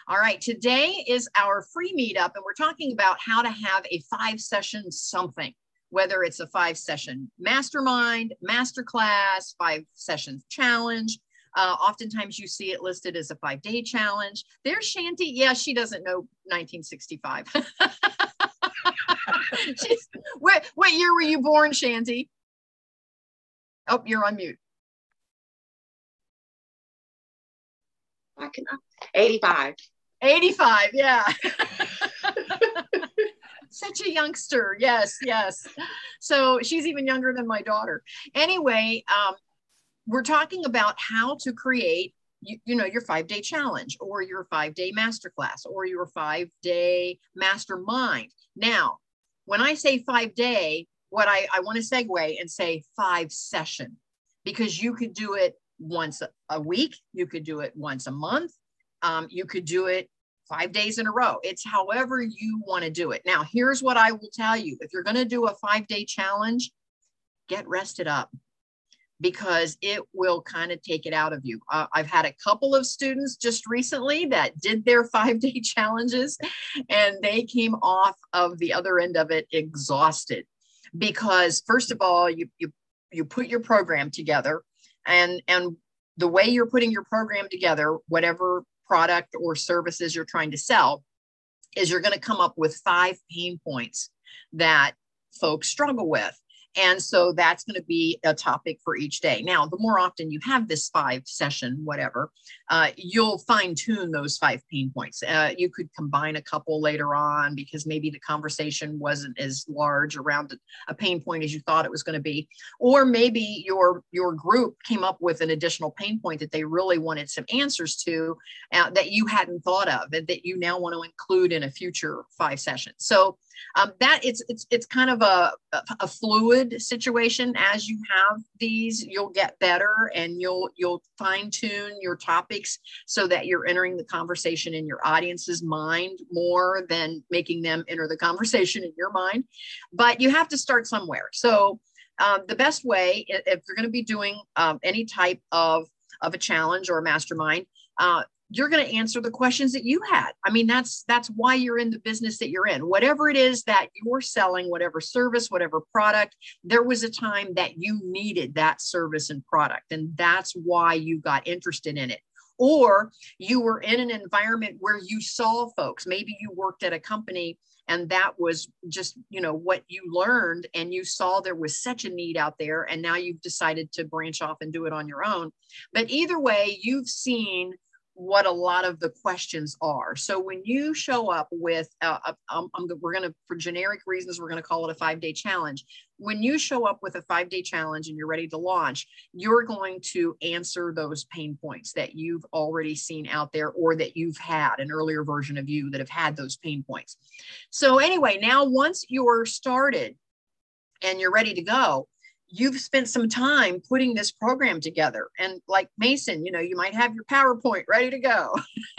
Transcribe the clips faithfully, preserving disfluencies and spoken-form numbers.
All right, today is our free meetup, and we're talking about how to have a five session something, whether it's a five session mastermind, masterclass, five sessions challenge. Uh, oftentimes you see it listed as a five day challenge. There's Shanti. Yeah, she doesn't know nineteen sixty-five. She's, what, what year were you born, Shanti? Oh, you're on mute. I can, eighty-five. eighty-five, yeah. Such a youngster. Yes, yes. So she's even younger than my daughter. Anyway, um, we're talking about how to create, you, you know, your five-day challenge or your five-day masterclass or your five-day mastermind. Now, when I say five-day, what I, I want to segue and say five session, because you could do it once a, a week. You could do it once a month. Um, you could do it five days in a row. It's however you want to do it. Now, here's what I will tell you. If you're going to do a five-day challenge, get rested up, because it will kind of take it out of you. Uh, I've had a couple of students just recently that did their five-day challenges, and they came off of the other end of it exhausted, because first of all, you you you put your program together, and and the way you're putting your program together, whatever product or services you're trying to sell, is you're going to come up with five pain points that folks struggle with. And so that's going to be a topic for each day. Now, the more often you have this five session, whatever, uh, you'll fine tune those five pain points. Uh, you could combine a couple later on because maybe the conversation wasn't as large around a pain point as you thought it was going to be. Or maybe your, your group came up with an additional pain point that they really wanted some answers to uh, that you hadn't thought of, and that you now want to include in a future five sessions. So Um, that it's it's it's kind of a, a fluid situation. As you have these, you'll get better, and you'll you'll fine tune your topics so that you're entering the conversation in your audience's mind more than making them enter the conversation in your mind. But you have to start somewhere. So um, the best way, if you're going to be doing um, any type of of a challenge or a mastermind, uh, you're going to answer the questions that you had. I mean, that's, that's why you're in the business that you're in. Whatever it is that you're selling, whatever service, whatever product, there was a time that you needed that service and product. And that's why you got interested in it. Or you were in an environment where you saw folks, maybe you worked at a company and that was just, you know, what you learned, and you saw there was such a need out there, and now you've decided to branch off and do it on your own. But either way, you've seen what a lot of the questions are. So when you show up with, uh, um, um, we're going to, for generic reasons, we're going to call it a five-day challenge. When you show up with a five-day challenge and you're ready to launch, you're going to answer those pain points that you've already seen out there, or that you've had an earlier version of you that have had those pain points. So anyway, now once you're started and you're ready to go, you've spent some time putting this program together. And like Mason, you know, you might have your PowerPoint ready to go.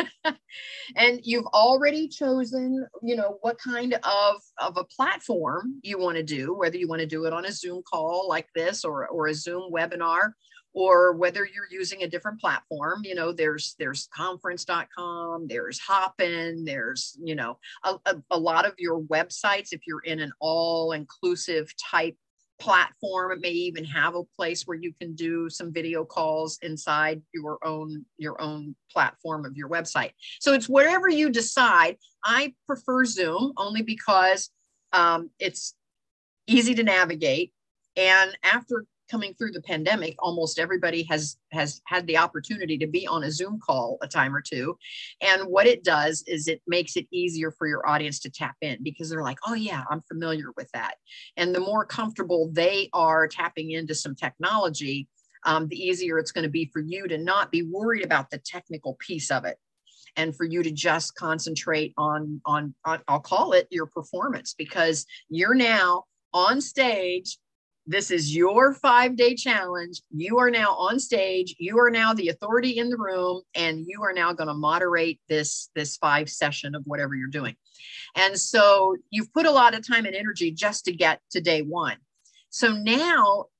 And you've already chosen, you know, what kind of, of a platform you want to do, whether you want to do it on a Zoom call like this, or, or a Zoom webinar, or whether you're using a different platform. You know, there's, there's conference dot com, there's Hopin, there's, you know, a, a, a lot of your websites, if you're in an all-inclusive type platform, it may even have a place where you can do some video calls inside your own your own platform of your website. So it's whatever you decide. I prefer Zoom only because um, it's easy to navigate, and after coming through the pandemic, almost everybody has has had the opportunity to be on a Zoom call a time or two. And what it does is it makes it easier for your audience to tap in, because they're like, oh yeah, I'm familiar with that. And the more comfortable they are tapping into some technology, um, the easier it's going to be for you to not be worried about the technical piece of it, and for you to just concentrate on, on, on I'll call it your performance, because you're now on stage. This is your five-day challenge. You are now on stage. You are now the authority in the room, and you are now going to moderate this, this five session of whatever you're doing. And so you've put a lot of time and energy just to get to day one. So now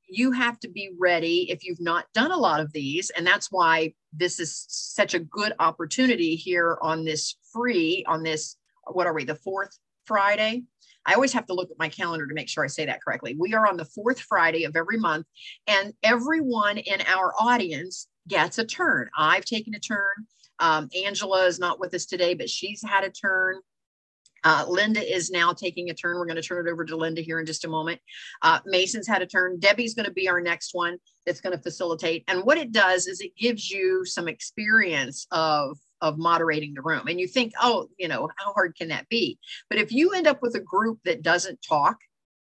you have to be ready if you've not done a lot of these. And that's why this is such a good opportunity here on this free, on this, what are we, the fourth Friday? I always have to look at my calendar to make sure I say that correctly. We are on the fourth Friday of every month, and everyone in our audience gets a turn. I've taken a turn. Um, Angela is not with us today, but she's had a turn. Uh, Linda is now taking a turn. We're going to turn it over to Linda here in just a moment. Uh, Mason's had a turn. Debbie's going to be our next one that's going to facilitate. And what it does is it gives you some experience of, of moderating the room. And you think, oh, you know, how hard can that be? But if you end up with a group that doesn't talk,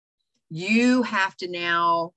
you have to now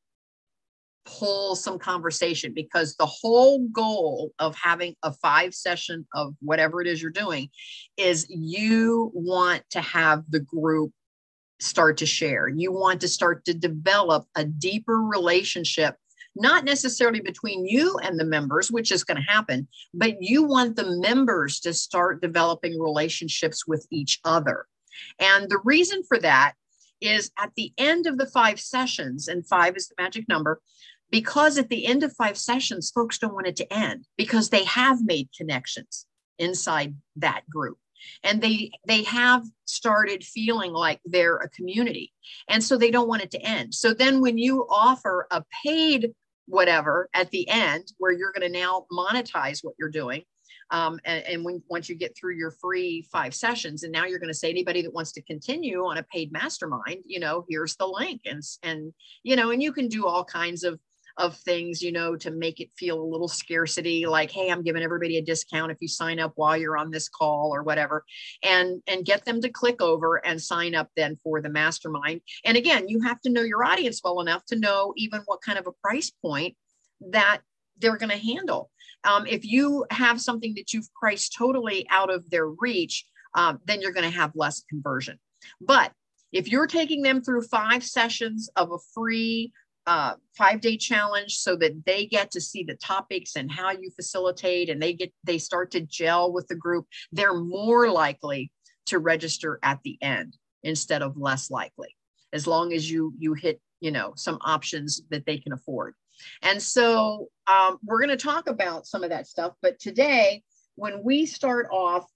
pull some conversation, because the whole goal of having a five session of whatever it is you're doing is you want to have the group start to share. You want to start to develop a deeper relationship, not necessarily between you and the members, which is going to happen, but you want the members to start developing relationships with each other. And the reason for that is at the end of the five sessions, and five is the magic number, because at the end of five sessions, folks don't want it to end, because they have made connections inside that group. And they, they have started feeling like they're a community. And so they don't want it to end. So then when you offer a paid whatever at the end, where you're going to now monetize what you're doing, um, and, and when, once you get through your free five sessions, and now you're going to say, anybody that wants to continue on a paid mastermind, you know, here's the link. And, and, you know, and you can do all kinds of of things, you know, to make it feel a little scarcity, like, hey, I'm giving everybody a discount if you sign up while you're on this call or whatever, and, and get them to click over and sign up then for the mastermind. And again, you have to know your audience well enough to know even what kind of a price point that they're going to handle. Um, if you have something that you've priced totally out of their reach, um, then you're going to have less conversion. But if you're taking them through five sessions of a free uh, five day challenge, so that they get to see the topics and how you facilitate, and they get, they start to gel with the group, they're more likely to register at the end instead of less likely, as long as you, you hit, you know, some options that they can afford. And so um, we're going to talk about some of that stuff. But today, when we start off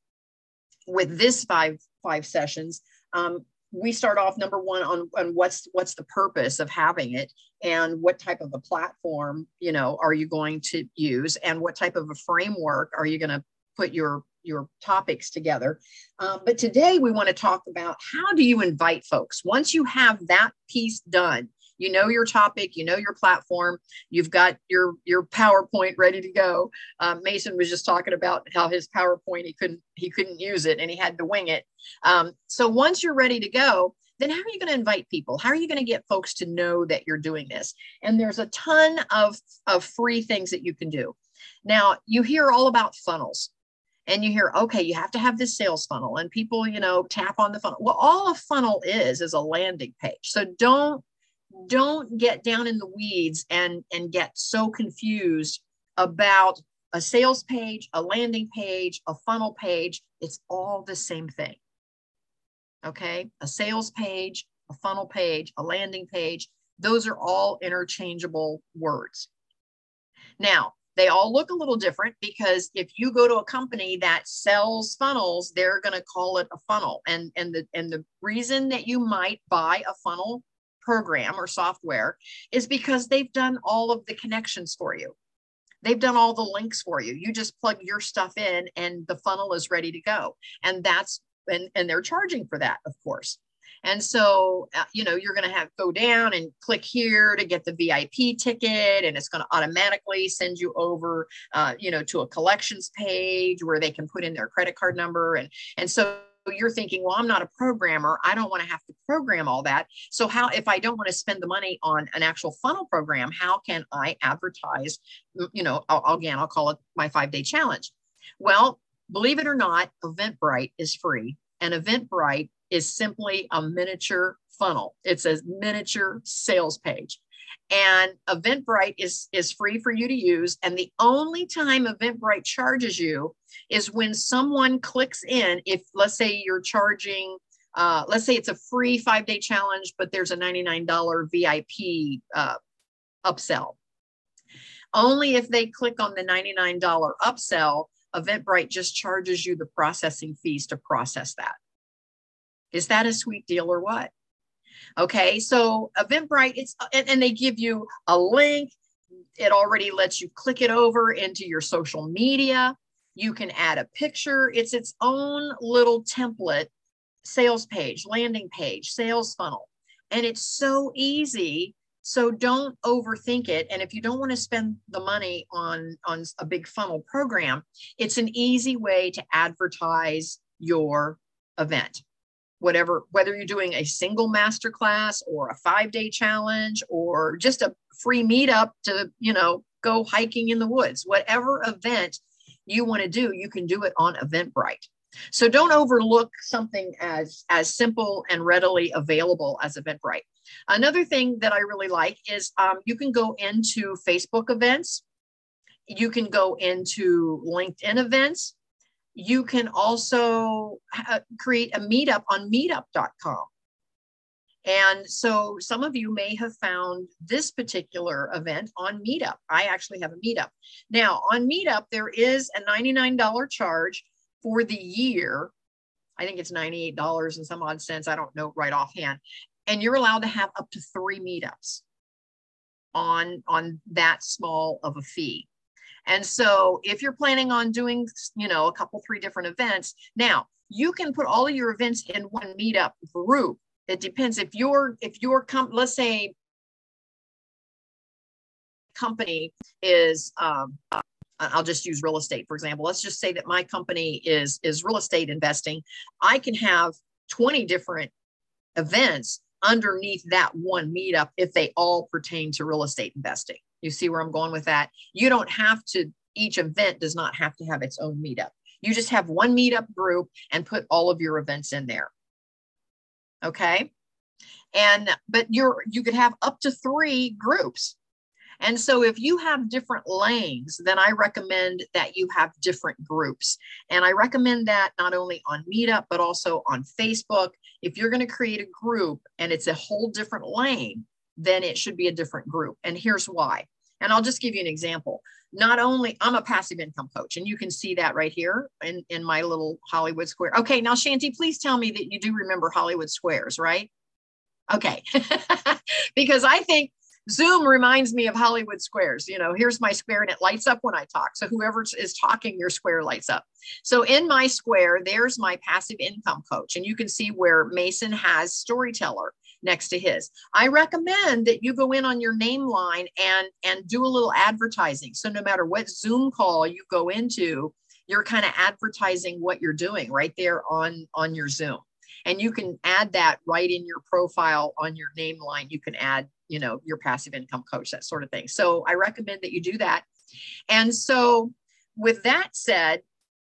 with this five, five sessions, um, we start off number one on, on what's what's the purpose of having it, and what type of a platform, you know, are you going to use, and what type of a framework are you going to put your your topics together. Um, but today we want to talk about, how do you invite folks? Once you have that piece done, you know your topic, you know your platform, you've got your your PowerPoint ready to go. Um, Mason was just talking about how his PowerPoint, he couldn't he couldn't use it and he had to wing it. Um, so once you're ready to go, then how are you going to invite people? How are you going to get folks to know that you're doing this? And there's a ton of, of free things that you can do. Now, you hear all about funnels. And you hear, okay, you have to have this sales funnel, and people, you know, tap on the funnel. Well, all a funnel is, is a landing page. So don't, don't get down in the weeds and, and get so confused about a sales page, a landing page, a funnel page. It's all the same thing. Okay. A sales page, a funnel page, a landing page. Those are all interchangeable words. Now, they all look a little different, because if you go to a company that sells funnels, they're going to call it a funnel. And, and, the, and the reason that you might buy a funnel program or software is because they've done all of the connections for you. They've done all the links for you. You just plug your stuff in and the funnel is ready to go. And that's, and, and they're charging for that, of course. And so, uh, you know, you're going to have go down and click here to get the V I P ticket, and it's going to automatically send you over, uh, you know, to a collections page where they can put in their credit card number. And, and so you're thinking, well, I'm not a programmer. I don't want to have to program all that. So how, if I don't want to spend the money on an actual funnel program, how can I advertise, you know, I'll, again, I'll call it my five day challenge. Well, believe it or not, Eventbrite is free, and Eventbrite is simply a miniature funnel. It's a miniature sales page. And Eventbrite is, is free for you to use. And the only time Eventbrite charges you is when someone clicks in. If, let's say you're charging, uh, let's say it's a free five day challenge, but there's a ninety-nine dollar V I P uh, upsell. Only if they click on the ninety-nine dollar upsell, Eventbrite just charges you the processing fees to process that. Is that a sweet deal or what? Okay, so Eventbrite, it's and, and they give you a link. It already lets you click it over into your social media. You can add a picture. It's its own little template, sales page, landing page, sales funnel. And it's so easy. So don't overthink it. And if you don't want to spend the money on, on a big funnel program, it's an easy way to advertise your event. Whatever, whether you're doing a single masterclass or a five-day challenge or just a free meetup to, you know, go hiking in the woods, whatever event you want to do, you can do it on Eventbrite. So don't overlook something as, as simple and readily available as Eventbrite. Another thing that I really like is um, you can go into Facebook events. You can go into LinkedIn events. You can also uh, create a meetup on meetup dot com. And so some of you may have found this particular event on Meetup. I actually have a Meetup. Now on Meetup, there is a ninety-nine dollar charge for the year. I think it's ninety-eight dollars and some odd cents. I don't know right offhand. And you're allowed to have up to three meetups on, on that small of a fee. And so if you're planning on doing, you know, a couple, three different events, now you can put all of your events in one meetup group. It depends if your, if your com let's say company is, um, I'll just use real estate, for example. Let's just say that my company is, is real estate investing. I can have twenty different events underneath that one meetup if they all pertain to real estate investing. You see where I'm going with that? You don't have to, each event does not have to have its own meetup. You just have one meetup group and put all of your events in there. Okay. And, but you're, you could have up to three groups. And so if you have different lanes, then I recommend that you have different groups. And I recommend that not only on Meetup, but also on Facebook. If you're going to create a group and it's a whole different lane, then it should be a different group. And here's why. And I'll just give you an example. Not only, I'm a passive income coach, and you can see that right here in, in my little Hollywood Square. Okay, now Shanti, please tell me that you do remember Hollywood Squares, right? Okay, because I think Zoom reminds me of Hollywood Squares. You know, here's my square and it lights up when I talk. So whoever is talking, your square lights up. So in my square, there's my passive income coach. And you can see where Mason has storyteller next to his. I recommend that you go in on your name line and, and do a little advertising. So no matter what Zoom call you go into, you're kind of advertising what you're doing right there on, on your Zoom. And you can add that right in your profile on your name line. You can add, you know, your passive income coach, that sort of thing. So I recommend that you do that. And so with that said,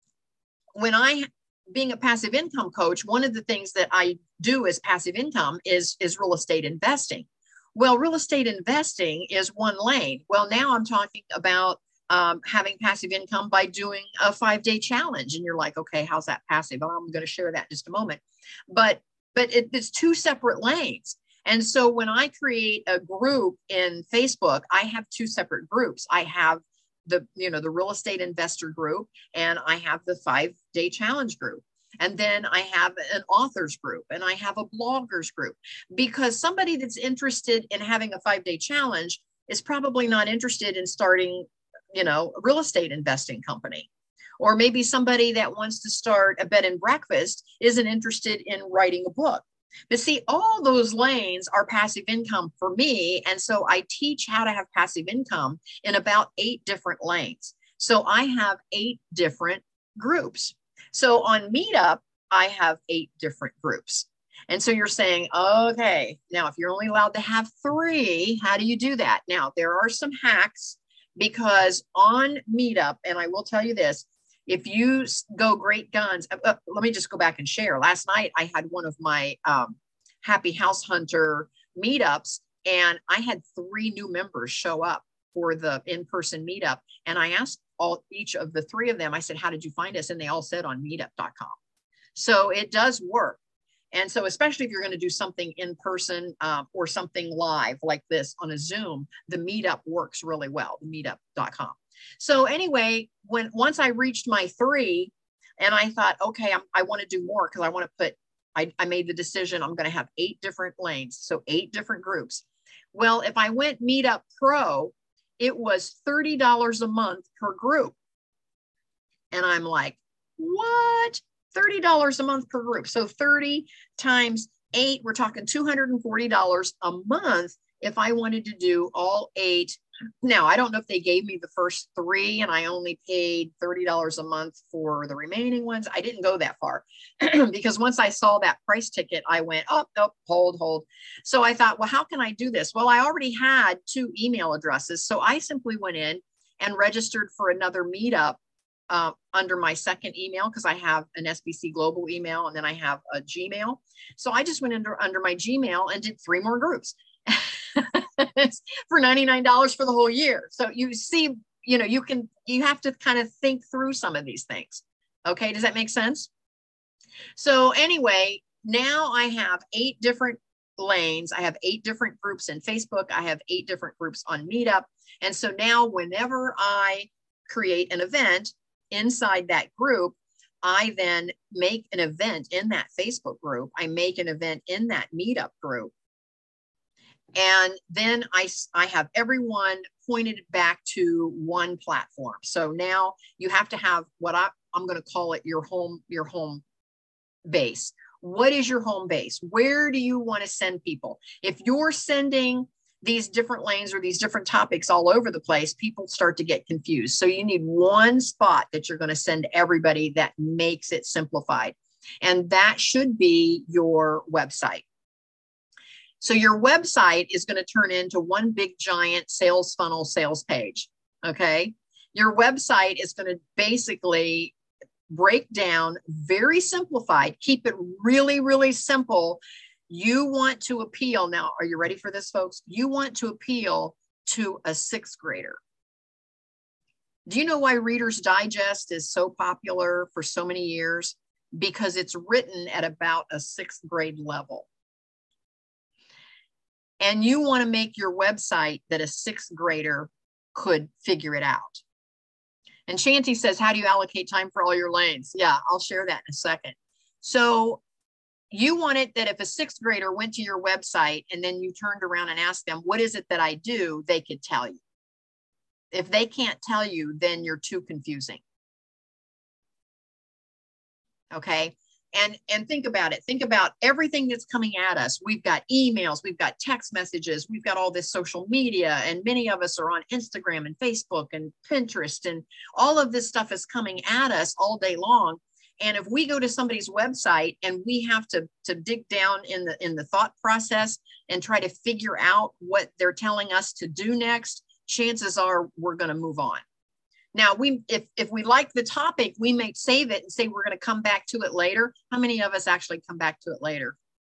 when I, being a passive income coach, one of the things that I do as passive income is, is real estate investing. Well, real estate investing is one lane. Well, now I'm talking about um, having passive income by doing a five-day challenge. And you're like, okay, how's that passive? Oh, I'm going to share that in just a moment. But, but it, it's two separate lanes. And so when I create a group in Facebook, I have two separate groups. I have the, you know, the real estate investor group, and I have the five-day challenge group. And then I have an authors group, and I have a bloggers group, because somebody that's interested in having a five-day challenge is probably not interested in starting, you know, a real estate investing company. Or maybe somebody that wants to start a bed and breakfast isn't interested in writing a book. But see, all those lanes are passive income for me. And so I teach how to have passive income in about eight different lanes. So I have eight different groups. So on Meetup, I have eight different groups. And so you're saying, okay, now if you're only allowed to have three, how do you do that? Now, there are some hacks, because on Meetup, and I will tell you this, if you go great guns, uh, uh, let me just go back and share. Last night, I had one of my um, Happy House Hunter meetups, and I had three new members show up for the in-person meetup. And I asked all each of the three of them, I said, how did you find us? And they all said on meetup dot com. So it does work. And so, especially if you're going to do something in person um, or something live like this on a Zoom, the Meetup works really well, the meetup dot com. So anyway, when once I reached my three and I thought, okay, I'm, I want to do more because I want to put, I, I made the decision I'm going to have eight different lanes. So eight different groups. Well, if I went Meetup Pro, it was thirty dollars a month per group. And I'm like, what? thirty dollars a month per group. So thirty times eight, we're talking two hundred forty dollars a month if I wanted to do all eight. Now, I don't know if they gave me the first three and I only paid thirty dollars a month for the remaining ones. I didn't go that far because once I saw that price ticket, I went, oh, no, hold, hold. So I thought, well, how can I do this? Well, I already had two email addresses. So I simply went in and registered for another meetup uh, under my second email because I have an S B C Global email and then I have a Gmail. So I just went under, under my Gmail and did three more groups. For ninety-nine dollars for the whole year. So you see, you know, you can, you have to kind of think through some of these things. Okay. Does that make sense? So anyway, now I have eight different lanes. I have eight different groups in Facebook. I have eight different groups on Meetup. And so now whenever I create an event inside that group, I then make an event in that Facebook group. I make an event in that Meetup group. And then I, I have everyone pointed back to one platform. So now you have to have what I, I'm going to call it your home, your home base. What is your home base? Where do you want to send people? If you're sending these different lanes or these different topics all over the place, people start to get confused. So you need one spot that you're going to send everybody that makes it simplified. And that should be your website. So your website is going to turn into one big giant sales funnel sales page. Okay. Your website is going to basically break down, very simplified, keep it really, really simple. You want to appeal. Now, are you ready for this, folks? You want to appeal to a sixth grader. Do you know why Reader's Digest is so popular for so many years? Because it's written at about a sixth grade level. And you want to make your website that a sixth grader could figure it out. And Shanti says, how do you allocate time for all your lanes? Yeah, I'll share that in a second. So you want it that if a sixth grader went to your website and then you turned around and asked them, what is it that I do? They could tell you. If they can't tell you, then you're too confusing. Okay. And, and think about it. Think about everything that's coming at us. We've got emails, we've got text messages, we've got all this social media, and many of us are on Instagram and Facebook and Pinterest, and all of this stuff is coming at us all day long. And if we go to somebody's website and we have to, to dig down in the, in the thought process and try to figure out what they're telling us to do next, chances are we're going to move on. Now, we if, if we like the topic, we may save it and say we're going to come back to it later. How many of us actually come back to it later?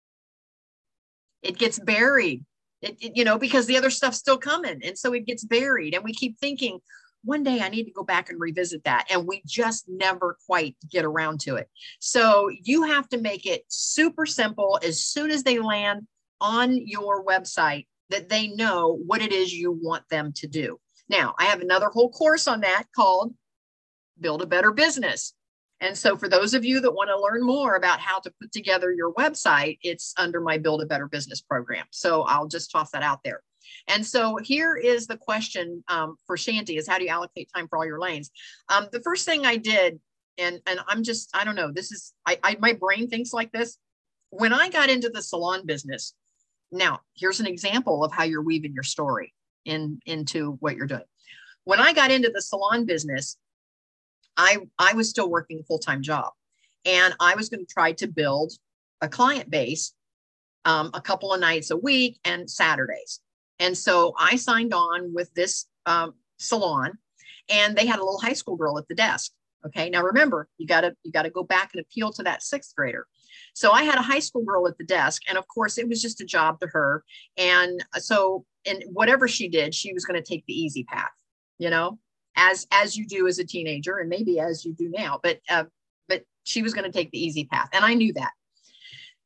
It gets buried, it, it, you know, because the other stuff's still coming. And so it gets buried. And we keep thinking, one day I need to go back and revisit that. And we just never quite get around to it. So you have to make it super simple as soon as they land on your website that they know what it is you want them to do. Now, I have another whole course on that called Build a Better Business. And so for those of you that want to learn more about how to put together your website, it's under my Build a Better Business program. So I'll just toss that out there. And so here is the question um, for Shanti is how do you allocate time for all your lanes? Um, the first thing I did, and, and I'm just, I don't know, this is, I, I my brain thinks like this. When I got into the salon business, now here's an example of how you're weaving your story in into what you're doing. When I got into the salon business, I, I was still working a full-time job, and I was going to try to build a client base um, a couple of nights a week and Saturdays. And so I signed on with this um, salon, and they had a little high school girl at the desk. Okay. Now remember, you gotta, you gotta go back and appeal to that sixth grader. So I had a high school girl at the desk, and of course it was just a job to her. And so, and whatever she did, she was going to take the easy path, you know, as, as you do as a teenager, and maybe as you do now, but, uh, but she was going to take the easy path. And I knew that.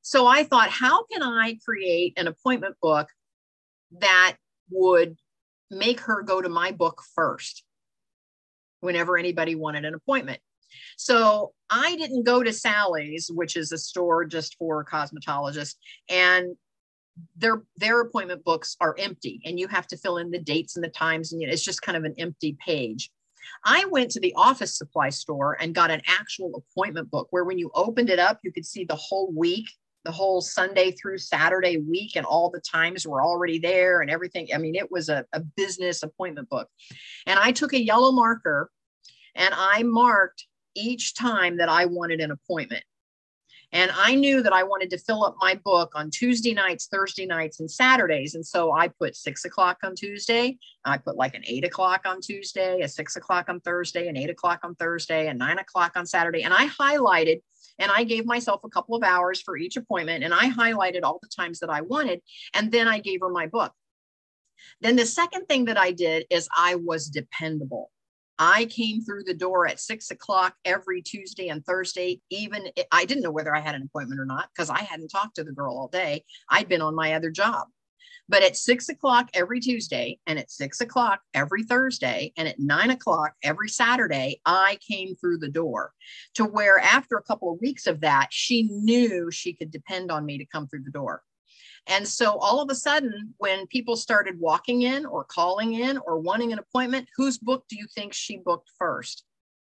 So I thought, how can I create an appointment book that would make her go to my book first whenever anybody wanted an appointment? So I didn't go to Sally's, which is a store just for cosmetologists, and their their appointment books are empty, and you have to fill in the dates and the times, and it's just kind of an empty page. I went to the office supply store and got an actual appointment book where when you opened it up, you could see the whole week, the whole Sunday through Saturday week, and all the times were already there and everything. I mean, it was a, a business appointment book. And I took a yellow marker and I marked each time that I wanted an appointment. And I knew that I wanted to fill up my book on Tuesday nights, Thursday nights, and Saturdays. And so I put six o'clock on Tuesday. I put like an eight o'clock on Tuesday, a six o'clock on Thursday, an eight o'clock on Thursday, and nine o'clock on Saturday. And I highlighted, and I gave myself a couple of hours for each appointment. And I highlighted all the times that I wanted. And then I gave her my book. Then the second thing that I did is I was dependable. I came through the door at six o'clock every Tuesday and Thursday. Even I didn't know whether I had an appointment or not because I hadn't talked to the girl all day. I'd been on my other job. But at six o'clock every Tuesday, and at six o'clock every Thursday, and at nine o'clock every Saturday, I came through the door, to where after a couple of weeks of that, she knew she could depend on me to come through the door. And so all of a sudden, when people started walking in or calling in or wanting an appointment, whose book do you think she booked first?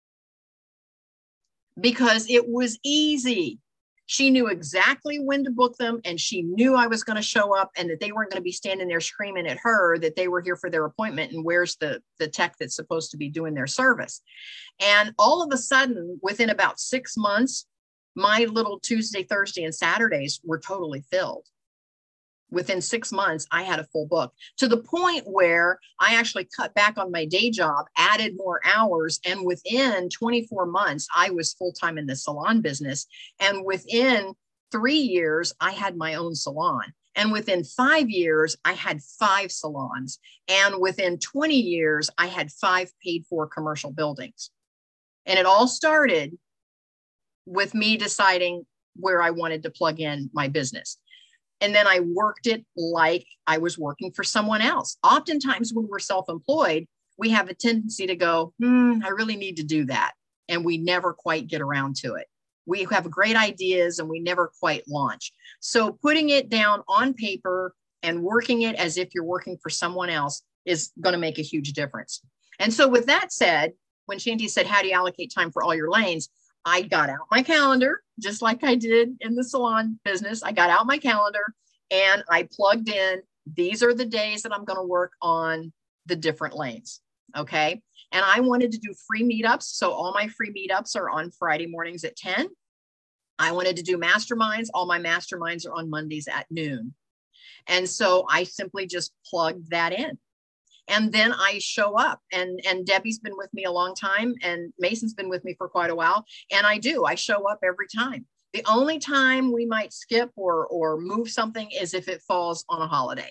Because it was easy. She knew exactly when to book them, and she knew I was going to show up and that they weren't going to be standing there screaming at her that they were here for their appointment and where's the, the tech that's supposed to be doing their service. And all of a sudden, within about six months, my little Tuesday, Thursday, and Saturdays were totally filled. Within six months, I had a full book, to the point where I actually cut back on my day job, added more hours. And within twenty-four months, I was full-time in the salon business. And within three years, I had my own salon. And within five years, I had five salons. And within twenty years, I had five paid for commercial buildings. And it all started with me deciding where I wanted to plug in my business. And then I worked it like I was working for someone else. Oftentimes when we're self-employed, we have a tendency to go, hmm, I really need to do that. And we never quite get around to it. We have great ideas and we never quite launch. So putting it down on paper and working it as if you're working for someone else is going to make a huge difference. And so with that said, when Shanti said, how do you allocate time for all your lanes? I got out my calendar, just like I did in the salon business. I got out my calendar and I plugged in, these are the days that I'm going to work on the different lanes. Okay. And I wanted to do free meetups. So all my free meetups are on Friday mornings at ten. I wanted to do masterminds. All my masterminds are on Mondays at noon. And so I simply just plugged that in. And then I show up, and, and Debbie's been with me a long time, and Mason's been with me for quite a while. And I do, I show up every time. The only time we might skip or, or move something is if it falls on a holiday.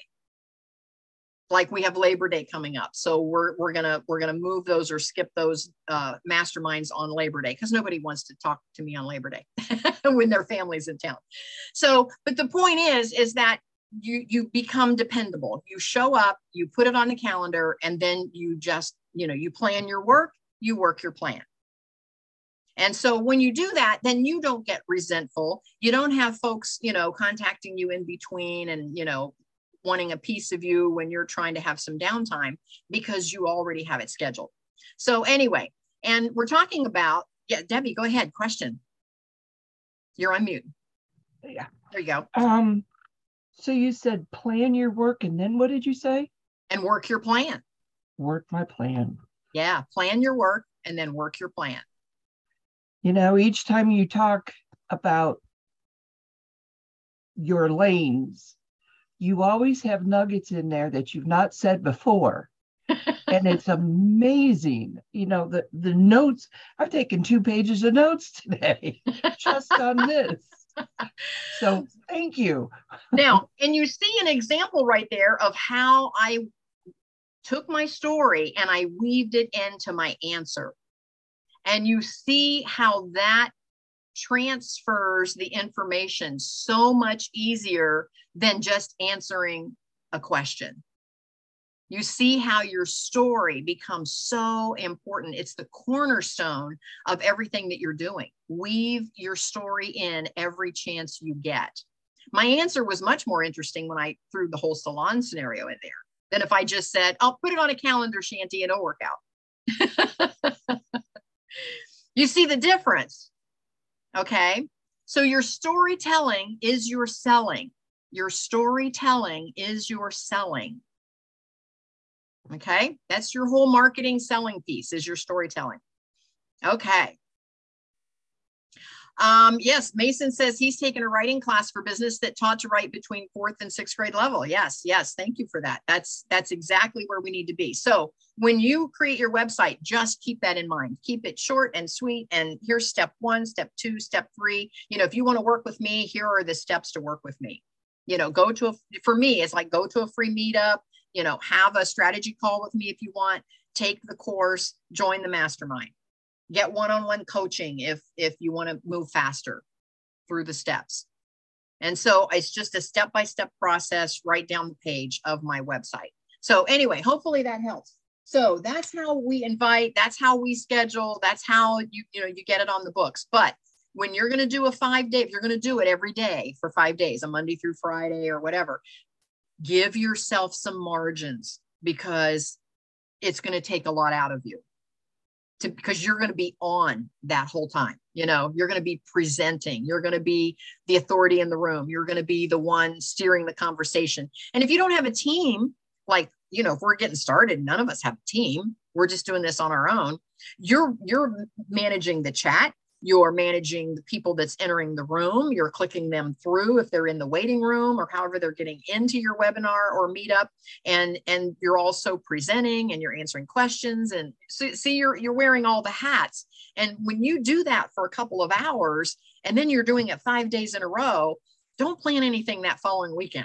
Like we have Labor Day coming up. So we're, we're gonna, we're gonna move those or skip those uh, masterminds on Labor Day, because nobody wants to talk to me on Labor Day when their family's in town. So, but the point is, is that you, you become dependable. You show up, you put it on the calendar, and then you just, you know, you plan your work, you work your plan. And so when you do that, then you don't get resentful. You don't have folks, you know, contacting you in between and, you know, wanting a piece of you when you're trying to have some downtime, because you already have it scheduled. So anyway, and we're talking about, yeah, Debbie, go ahead. Question. You're on mute. Yeah. There you go. Um, so you said plan your work, and then what did you say? And work your plan. Work my plan. Yeah. Plan your work and then work your plan. You know, each time you talk about your lanes, you always have nuggets in there that you've not said before. And it's amazing. You know, the, the notes, I've taken two pages of notes today just on this. So thank you. Now, and you see an example right there of how I took my story and I weaved it into my answer. And you see how that transfers the information so much easier than just answering a question. You see how your story becomes so important. It's the cornerstone of everything that you're doing. Weave your story in every chance you get. My answer was much more interesting when I threw the whole salon scenario in there than if I just said, I'll put it on a calendar, Shanti, and it'll work out. You see the difference? Okay. So your storytelling is your selling. Your storytelling is your selling. Okay. That's your whole marketing selling piece, is your storytelling. Okay. Um, yes, Mason says he's taken a writing class for business that taught to write between fourth and sixth grade level. Yes, yes. Thank you for that. That's, that's exactly where we need to be. So when you create your website, just keep that in mind. Keep it short and sweet. And here's step one, step two, step three. You know, if you want to work with me, here are the steps to work with me. You know, go to a, for me, it's like go to a free meetup, you know, have a strategy call with me if you want, take the course, join the mastermind. Get one-on-one coaching if, if you want to move faster through the steps. And so it's just a step-by-step process right down the page of my website. So anyway, hopefully that helps. So that's how we invite, that's how we schedule, that's how you, you know, you get it on the books. But when you're going to do a five day, if you're going to do it every day for five days, a Monday through Friday or whatever, give yourself some margins because it's going to take a lot out of you. To, because you're going to be on that whole time. You know, you're going to be presenting, you're going to be the authority in the room. You're going to be the one steering the conversation. And if you don't have a team, like, you know, if we're getting started, none of us have a team. We're just doing this on our own. You're, you're managing the chat. You're managing the people that's entering the room. You're clicking them through if they're in the waiting room or however they're getting into your webinar or meetup. And, and you're also presenting and you're answering questions. And so, see, you're, you're wearing all the hats. And when you do that for a couple of hours, and then you're doing it five days in a row, don't plan anything that following weekend.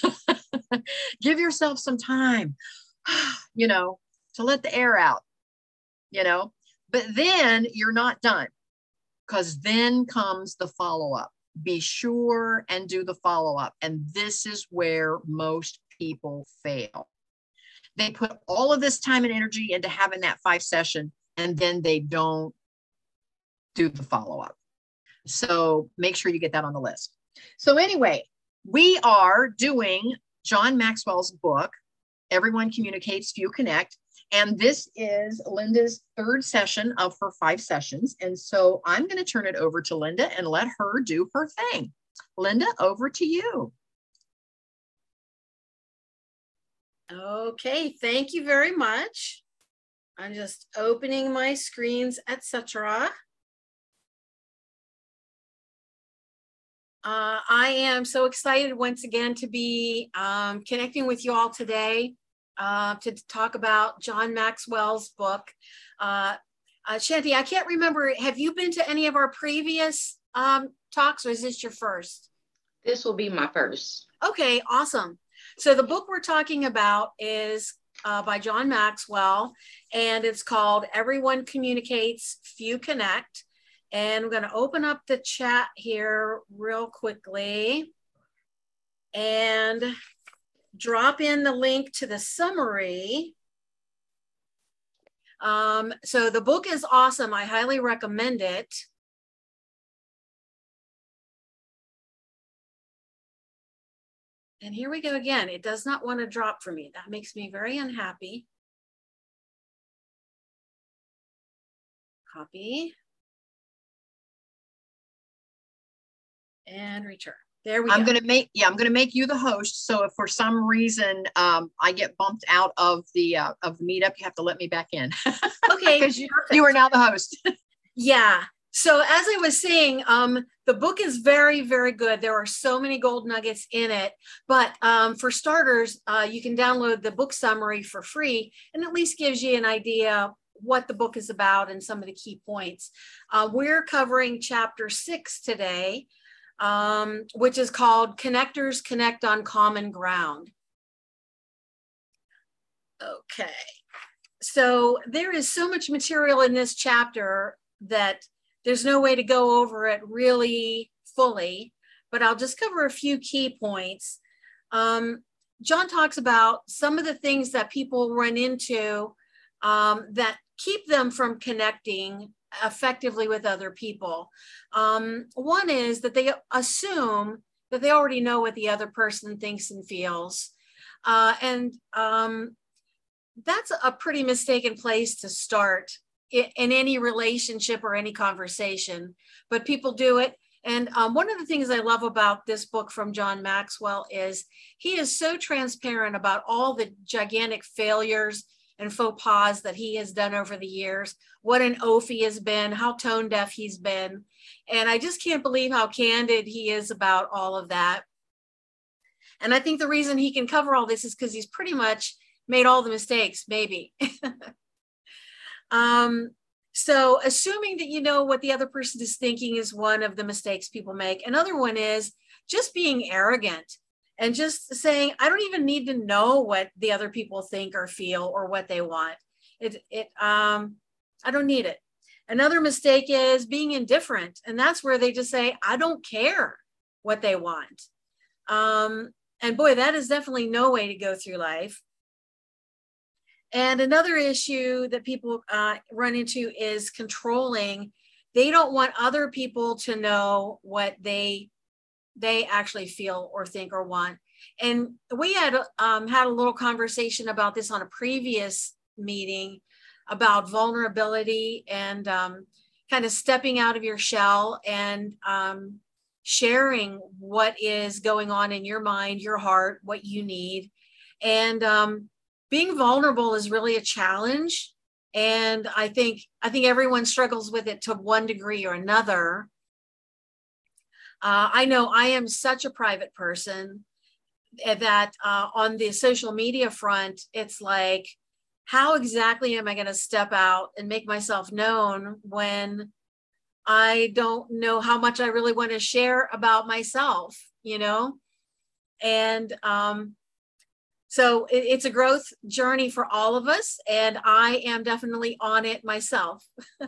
Give yourself some time, you know, to let the air out, you know, but then you're not done. Because then comes the follow-up. Be sure and do the follow-up. And this is where most people fail. They put all of this time and energy into having that five session, and then they don't do the follow-up. So make sure you get that on the list. So anyway, we are doing John Maxwell's book, Everyone Communicates, Few Connect. And this is Linda's third session of her five sessions. And so I'm going to turn it over to Linda and let her do her thing. Linda, over to you. Okay, thank you very much. I'm just opening my screens, et cetera. Uh, I am so excited once again to be um, connecting with you all today. Uh, to talk about John Maxwell's book. Uh, uh, Shanti, I can't remember, have you been to any of our previous um, talks, or is this your first? This will be my first. Okay, awesome. So the book we're talking about is uh, by John Maxwell, and it's called Everyone Communicates, Few Connect. And I'm going to open up the chat here real quickly and drop in the link to the summary. Um, so the book is awesome. I highly recommend it. And here we go again. It does not want to drop for me. That makes me very unhappy. Copy. And return. There we I'm go. going to make, yeah, I'm going to make you the host. So if for some reason um, I get bumped out of the, uh, of the meetup, you have to let me back in. Okay. Because you, you are now the host. Yeah. So as I was saying, um, the book is very, very good. There are so many gold nuggets in it. But um, for starters, uh, you can download the book summary for free, and at least gives you an idea what the book is about and some of the key points. Uh, we're covering chapter six today. Um, which is called Connectors Connect on Common Ground. Okay, so there is so much material in this chapter that there's no way to go over it really fully, but I'll just cover a few key points. Um, John talks about some of the things that people run into um, that keep them from connecting effectively with other people. Um, one is that they assume that they already know what the other person thinks and feels. Uh, and um, that's a pretty mistaken place to start in, in any relationship or any conversation, but people do it. And um, one of the things I love about this book from John Maxwell is he is so transparent about all the gigantic failures and faux pas that he has done over the years, what an oaf he has been, how tone deaf he's been. And I just can't believe how candid he is about all of that. And I think the reason he can cover all this is because he's pretty much made all the mistakes, maybe. um, so assuming that you know what the other person is thinking is one of the mistakes people make. Another one is just being arrogant and just saying, I don't even need to know what the other people think or feel or what they want. It, it, um, I don't need it. Another mistake is being indifferent. And that's where they just say, I don't care what they want. Um, and boy, that is definitely no way to go through life. And another issue that people uh, run into is controlling. They don't want other people to know what they they actually feel or think or want. And we had um, had a little conversation about this on a previous meeting about vulnerability and um, kind of stepping out of your shell and um, sharing what is going on in your mind, your heart, what you need. And um, being vulnerable is really a challenge. And I think, I think everyone struggles with it to one degree or another. Uh, I know I am such a private person that uh, on the social media front, it's like, how exactly am I going to step out and make myself known when I don't know how much I really want to share about myself, you know? And um, so it, it's a growth journey for all of us, and I am definitely on it myself.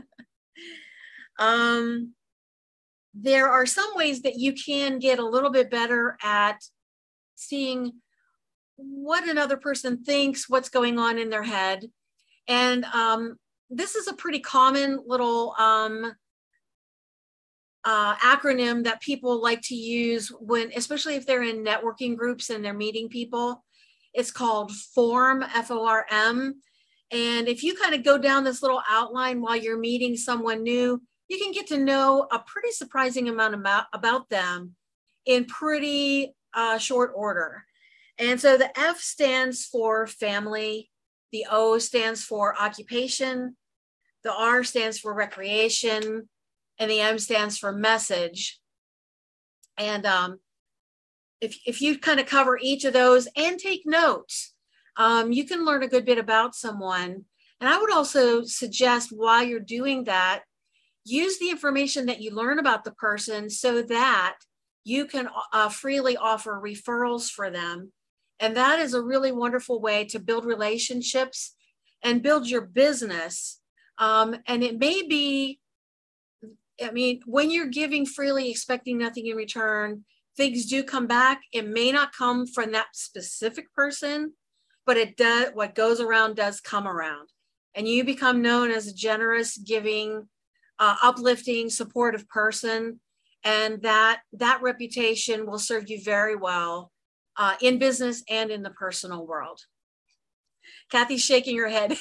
um, There are some ways that you can get a little bit better at seeing what another person thinks, what's going on in their head. And um, this is a pretty common little um, uh, acronym that people like to use when, especially if they're in networking groups and they're meeting people. It's called FORM, F O R M. And if you kind of go down this little outline while you're meeting someone new, you can get to know a pretty surprising amount about, about them in pretty uh, short order. And so the F stands for family, the O stands for occupation, the R stands for recreation, and the M stands for message. And um, if, if you kind of cover each of those and take notes, um, you can learn a good bit about someone. And I would also suggest while you're doing that, use the information that you learn about the person so that you can uh, freely offer referrals for them. And that is a really wonderful way to build relationships and build your business. Um, and it may be, I mean, when you're giving freely, expecting nothing in return, things do come back. It may not come from that specific person, but it does, what goes around does come around. And you become known as a generous, giving, uh, uplifting, supportive person. And that, that reputation will serve you very well uh, in business and in the personal world. Kathy's shaking her head.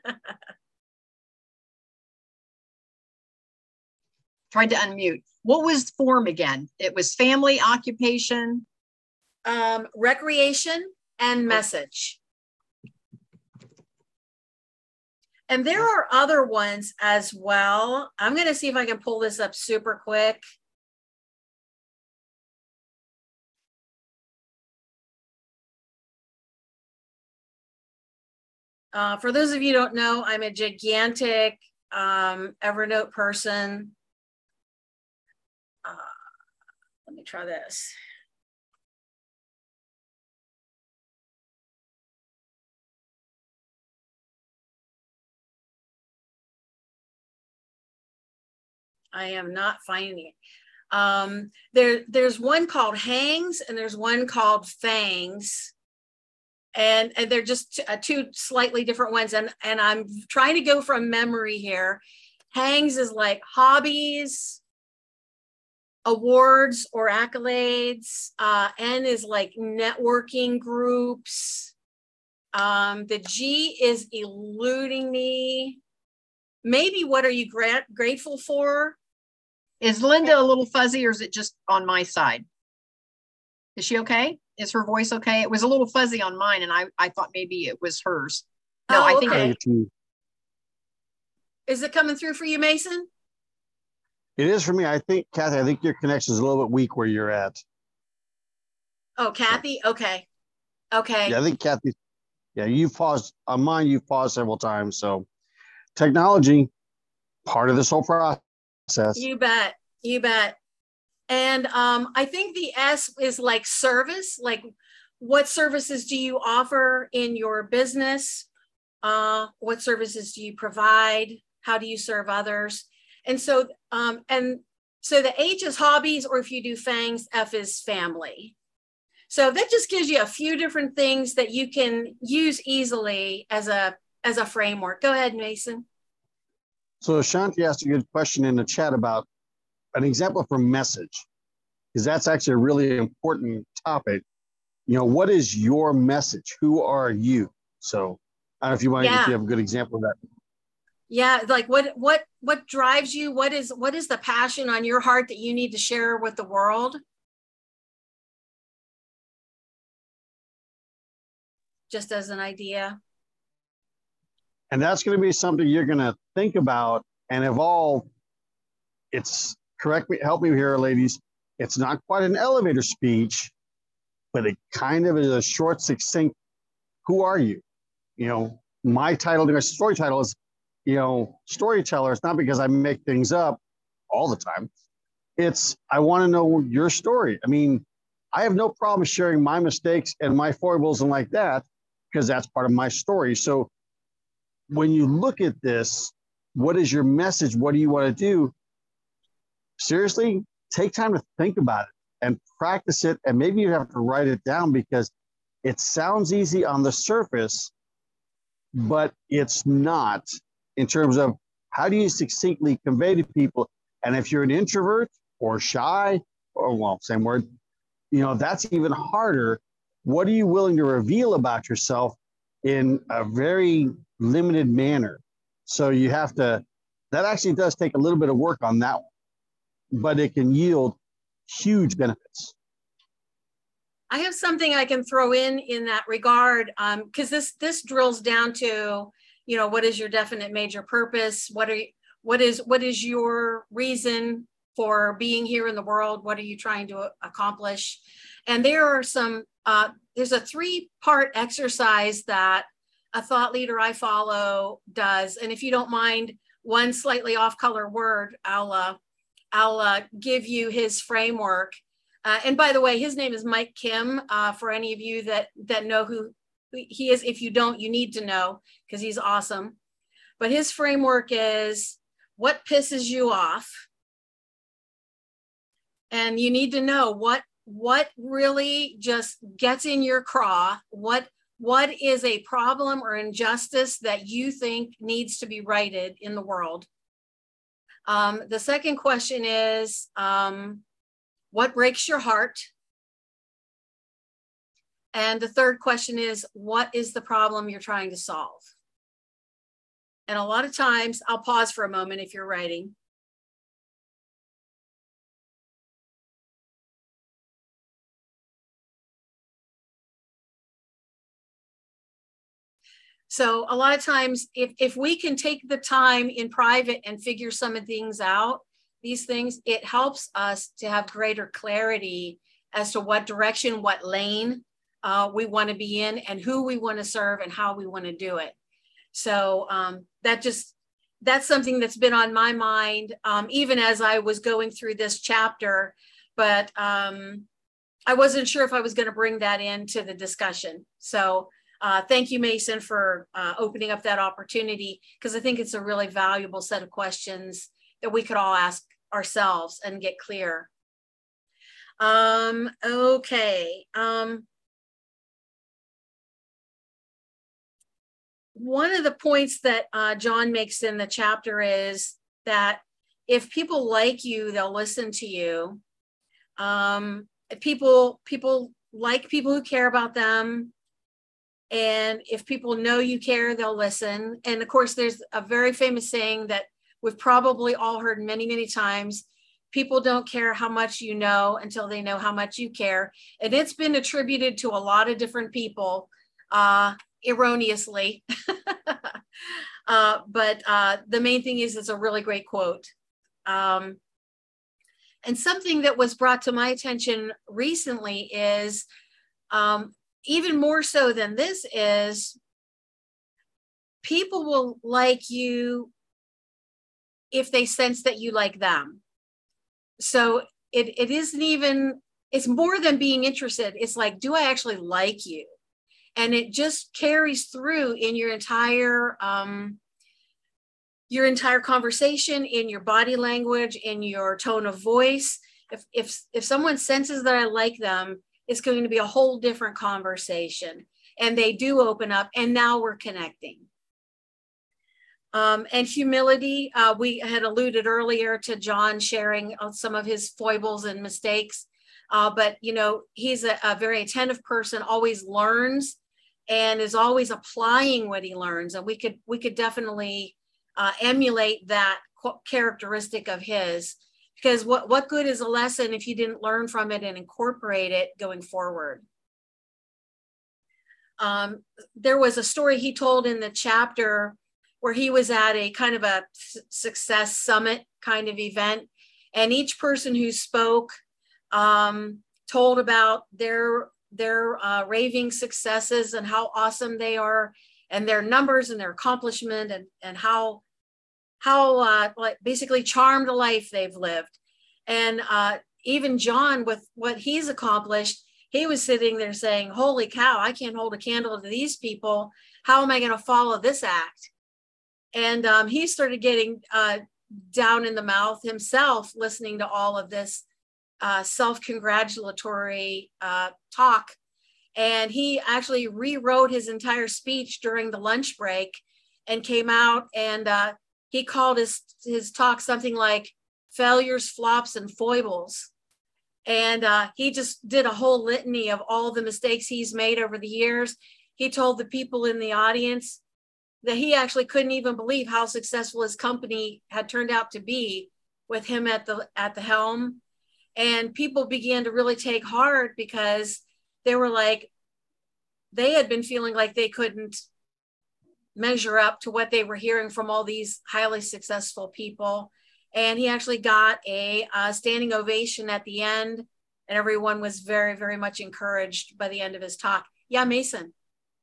Tried to unmute. What was FORM again? It was family, occupation, Um, recreation and message. And there are other ones as well. I'm going to see if I can pull this up super quick. Uh, for those of you who don't know, I'm a gigantic um, Evernote person. Uh, let me try this. I am not finding it. Um, there, there's one called Hangs and there's one called Fangs. And, and they're just uh, two slightly different ones. And, and I'm trying to go from memory here. Hangs is like hobbies, awards or accolades. Uh, N is like networking groups. Um, the G is eluding me. Maybe what are you gra- grateful for? Is Linda a little fuzzy or is it just on my side? Is she okay? Is her voice okay? It was a little fuzzy on mine and I, I thought maybe it was hers. No, oh, I think okay. It Is it coming through for you, Mason? is for me. I think, Kathy, I think your connection is a little bit weak where you're at. Oh, Kathy? Okay. Okay. Yeah, I think Kathy, yeah, you've paused on mine, you've paused several times. So technology, part of this whole process. You bet. You bet. And um, I think the S is like service, like what services do you offer in your business? Uh, what services do you provide? How do you serve others? And so, um, and so the H is hobbies, or if you do Fangs, F is family. So that just gives you a few different things that you can use easily as a, as a framework. Go ahead, Mason. So Shanti asked a good question in the chat about an example for message, because that's actually a really important topic. You know, what is your message? Who are you? So I don't know if you want, Yeah. if you have a good example of that. Yeah, like what what what drives you? What is what is the passion on your heart that you need to share with the world? Just as an idea. And that's going to be something you're going to think about and evolve. It's, correct me, help me here, ladies. It's not quite an elevator speech, but it kind of is a short, succinct, who are you? You know, my title, my story title is, you know, storyteller. It's not because I make things up all the time. It's, I want to know your story. I mean, I have no problem sharing my mistakes and my foibles and like that, because that's part of my story. So when you look at this, what is your message? What do you want to do? Seriously, take time to think about it and practice it. And maybe you have to write it down, because it sounds easy on the surface, but it's not, in terms of how do you succinctly convey to people. And if you're an introvert or shy, or well, same word, you know, that's even harder. What are you willing to reveal about yourself in a very limited manner? So you have to, that actually does take a little bit of work on that one, but it can yield huge benefits. I have something I can throw in in that regard, um, because this this drills down to, you know, what is your definite major purpose? What are you, what is what is your reason for being here in the world? What are you trying to accomplish? And there are some. Uh, there's a three-part exercise that a thought leader I follow does, and if you don't mind, one slightly off-color word, I'll uh, I'll uh, give you his framework. Uh, and by the way, his name is Mike Kim. Uh, for any of you that that know who he is, if you don't, you need to know, because he's awesome. But his framework is what pisses you off, and you need to know what what really just gets in your craw. What what is a problem or injustice that you think needs to be righted in the world? Um, the second question is, um, what breaks your heart? And the third question is, what is the problem you're trying to solve? And a lot of times, I'll pause for a moment if you're writing. So a lot of times, if, if we can take the time in private and figure some of things out, these things, it helps us to have greater clarity as to what direction, what lane uh, we want to be in, and who we want to serve and how we want to do it. So um, that just, that's something that's been on my mind, um, even as I was going through this chapter, but um, I wasn't sure if I was going to bring that into the discussion. So uh, thank you, Mason, for uh, opening up that opportunity, because I think it's a really valuable set of questions that we could all ask ourselves and get clear. Um, okay. Um, one of the points that uh, John makes in the chapter is that if people like you, they'll listen to you. Um, if people, people like people who care about them. And if people know you care, they'll listen. And of course, there's a very famous saying that we've probably all heard many, many times. People don't care how much you know until they know how much you care. And it's been attributed to a lot of different people, uh, erroneously. uh, but uh, the main thing is it's a really great quote. Um, and something that was brought to my attention recently is, um, even more so than this, is people will like you if they sense that you like them. So it, it isn't even, it's more than being interested. It's like, do I actually like you? And it just carries through in your entire, um, your entire conversation, in your body language, in your tone of voice. If, if, if someone senses that I like them, it's going to be a whole different conversation. And they do open up, and now we're connecting. Um, and humility, uh, we had alluded earlier to John sharing some of his foibles and mistakes, uh, but you know, he's a, a very attentive person, always learns and is always applying what he learns. And we could, we could definitely uh, emulate that characteristic of his, because what, what good is a lesson if you didn't learn from it and incorporate it going forward? Um, there was a story he told in the chapter where he was at a kind of a success summit kind of event. And each person who spoke um, told about their, their uh, raving successes and how awesome they are, and their numbers and their accomplishment, and, and how, how uh, like basically charmed a life they've lived. And uh, even John, with what he's accomplished, he was sitting there saying, holy cow, I can't hold a candle to these people. How am I going to follow this act? And um, he started getting uh, down in the mouth himself, listening to all of this uh, self-congratulatory uh, talk. And he actually rewrote his entire speech during the lunch break and came out, and uh, he called his, his talk something like failures, flops, and foibles. And uh, he just did a whole litany of all the mistakes he's made over the years. He told the people in the audience that he actually couldn't even believe how successful his company had turned out to be with him at the at the helm. And people began to really take heart, because they were like, they had been feeling like they couldn't measure up to what they were hearing from all these highly successful people. And he actually got a, a standing ovation at the end, and everyone was very, very much encouraged by the end of his talk. Yeah, Mason.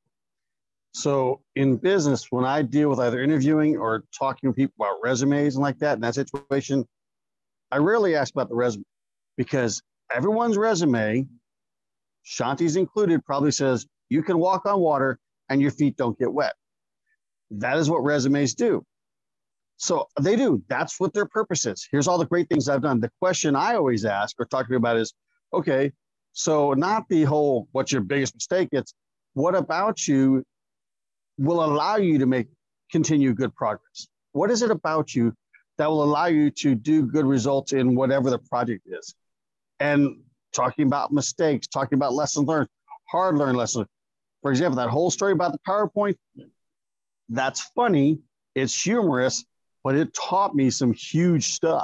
So in business, when I deal with either interviewing or talking to people about resumes and like that, in that situation, I rarely ask about the resume, because everyone's resume, Shanti's included, probably says you can walk on water and your feet don't get wet. That is what resumes do. So they do. That's what their purpose is. Here's all the great things I've done. The question I always ask or talk to you about is, okay, so not the whole, what's your biggest mistake? It's what about you will allow you to make continue good progress? What is it about you that will allow you to do good results in whatever the project is? And talking about mistakes, talking about lessons learned, hard learned lessons. For example, that whole story about the PowerPoint, that's funny, it's humorous, but it taught me some huge stuff.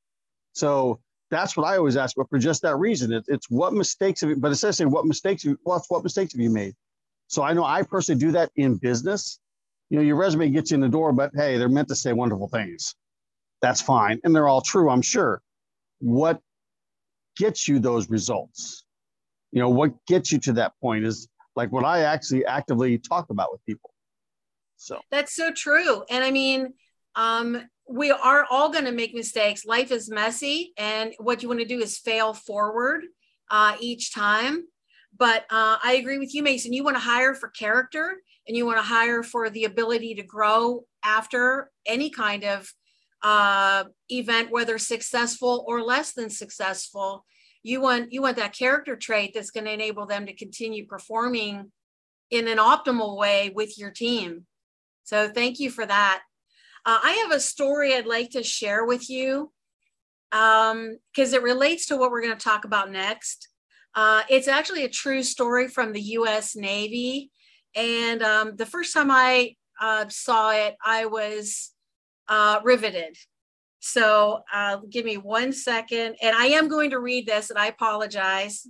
So that's what I always ask, but for just that reason, it, it's what mistakes have you, but essentially what mistakes, what, what mistakes have you made? So I know I personally do that in business. You know, your resume gets you in the door, but hey, they're meant to say wonderful things. That's fine. And they're all true, I'm sure. What gets you those results? You know, what gets you to that point is like what I actually actively talk about with people. So that's so true. And I mean, um, we are all going to make mistakes. Life is messy. And what you want to do is fail forward uh, each time. But uh, I agree with you, Mason. You want to hire for character, and you want to hire for the ability to grow after any kind of uh, event, whether successful or less than successful. You want, you want that character trait that's going to enable them to continue performing in an optimal way with your team. So thank you for that. Uh, I have a story I'd like to share with you um, because it relates to what we're going to talk about next. Uh, it's actually a true story from the U S Navy. And um, the first time I uh, saw it, I was uh, riveted. So uh, give me one second. And I am going to read this, and I apologize.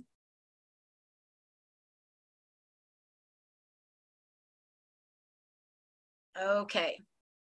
Okay.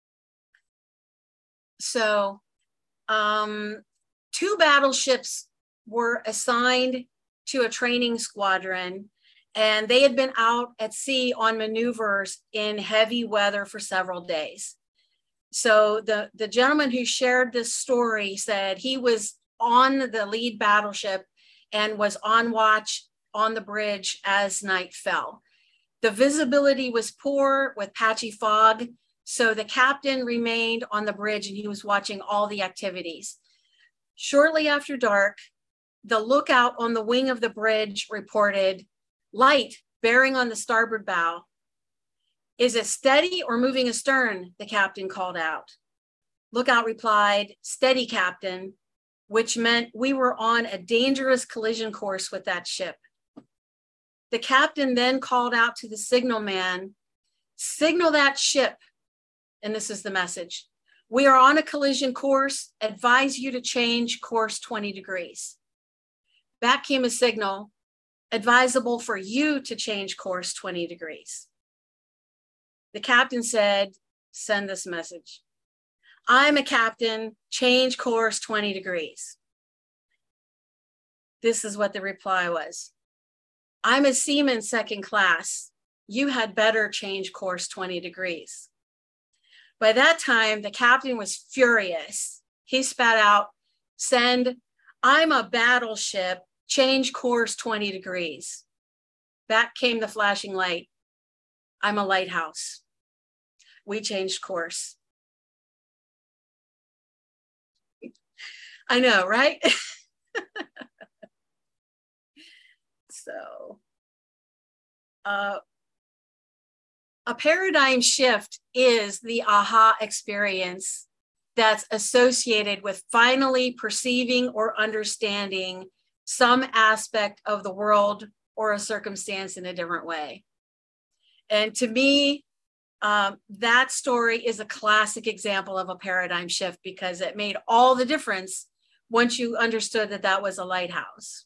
So um, two battleships were assigned to a training squadron, and they had been out at sea on maneuvers in heavy weather for several days. So the, the gentleman who shared this story said he was on the lead battleship and was on watch on the bridge as night fell. The visibility was poor with patchy fog, so the captain remained on the bridge and he was watching all the activities. Shortly after dark, the lookout on the wing of the bridge reported, "Light bearing on the starboard bow." "Is it steady or moving astern?" the captain called out. Lookout replied, "Steady, Captain," which meant we were on a dangerous collision course with that ship. The captain then called out to the signalman, "Signal that ship," and this is the message, "We are on a collision course. Advise you to change course twenty degrees. Back came a signal, "Advisable for you to change course twenty degrees. The captain said, "Send this message. I'm a captain, change course twenty degrees. This is what the reply was. "I'm a seaman second class. You had better change course twenty degrees. By that time, the captain was furious. He spat out, "Send, I'm a battleship, change course twenty degrees. Back came the flashing light. "I'm a lighthouse." We changed course. I know, right? So, uh, a paradigm shift is the aha experience that's associated with finally perceiving or understanding some aspect of the world or a circumstance in a different way. And to me, um, that story is a classic example of a paradigm shift because it made all the difference once you understood that that was a lighthouse.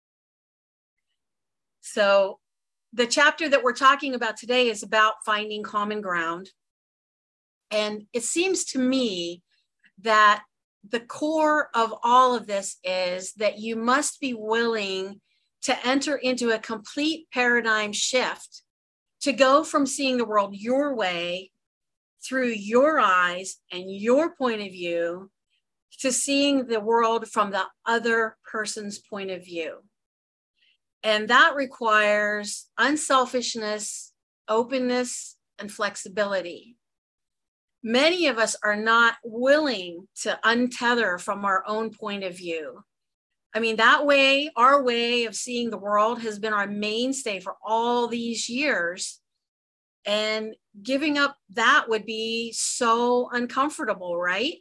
So the chapter that we're talking about today is about finding common ground. And it seems to me that the core of all of this is that you must be willing to enter into a complete paradigm shift, to go from seeing the world your way through your eyes and your point of view to seeing the world from the other person's point of view. And that requires unselfishness, openness, and flexibility. Many of us are not willing to untether from our own point of view. I mean, that way, our way of seeing the world has been our mainstay for all these years. And giving up that would be so uncomfortable, right?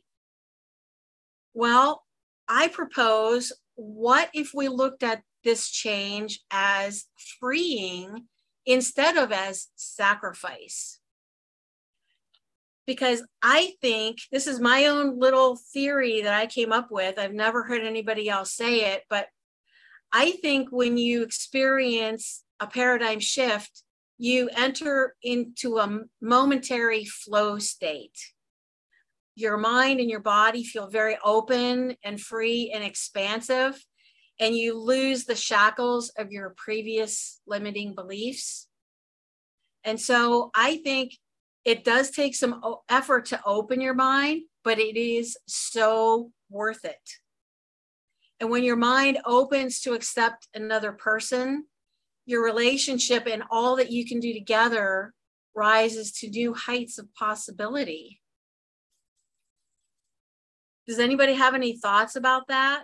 Well, I propose, what if we looked at this change as freeing instead of as sacrifice? Because I think, this is my own little theory that I came up with. I've never heard anybody else say it, but I think when you experience a paradigm shift, you enter into a momentary flow state. Your mind and your body feel very open and free and expansive, and you lose the shackles of your previous limiting beliefs. And so I think it does take some effort to open your mind, but it is so worth it. And when your mind opens to accept another person, your relationship and all that you can do together rises to new heights of possibility. Does anybody have any thoughts about that?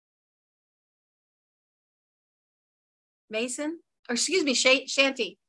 Mason, or excuse me, Sh- Shanti.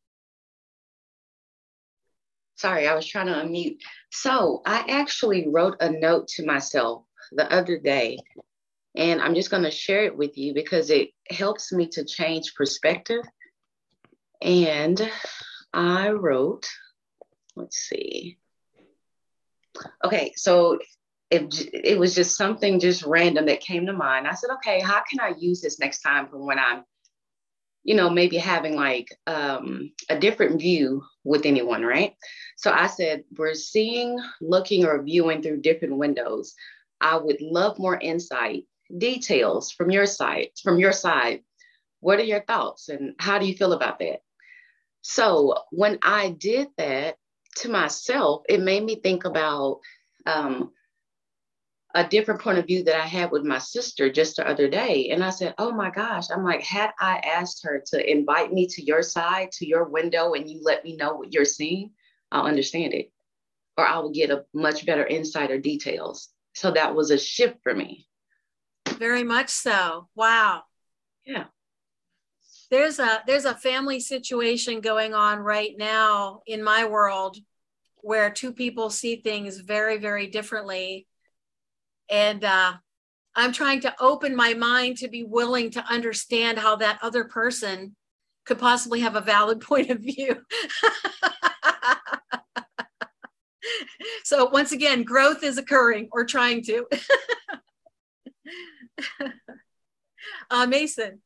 Sorry, I was trying to unmute. So I actually wrote a note to myself the other day, and I'm just going to share it with you because it helps me to change perspective. And I wrote, let's see. Okay, so it, it was just something just random that came to mind. I said, okay, how can I use this next time from when I'm, you know, maybe having like um, a different view with anyone, right? So I said, we're seeing, looking, or viewing through different windows. I would love more insight, details from your side, from your side. What are your thoughts and how do you feel about that? So when I did that to myself, it made me think about um, a different point of view that I had with my sister just the other day. And I said, oh my gosh, I'm like, had I asked her to invite me to your side, to your window, and you let me know what you're seeing, I'll understand it. Or I will get a much better insight or details. So that was a shift for me. Very much so. Wow. Yeah. There's a there's a family situation going on right now in my world where two people see things very, very differently. And uh, I'm trying to open my mind to be willing to understand how that other person could possibly have a valid point of view. So once again, growth is occurring or trying to. uh, Mason.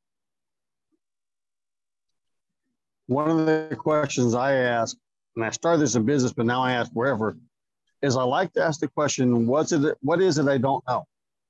One of the questions I ask, and I started this in business, but now I ask wherever, is I like to ask the question, what's it, what is it I don't know?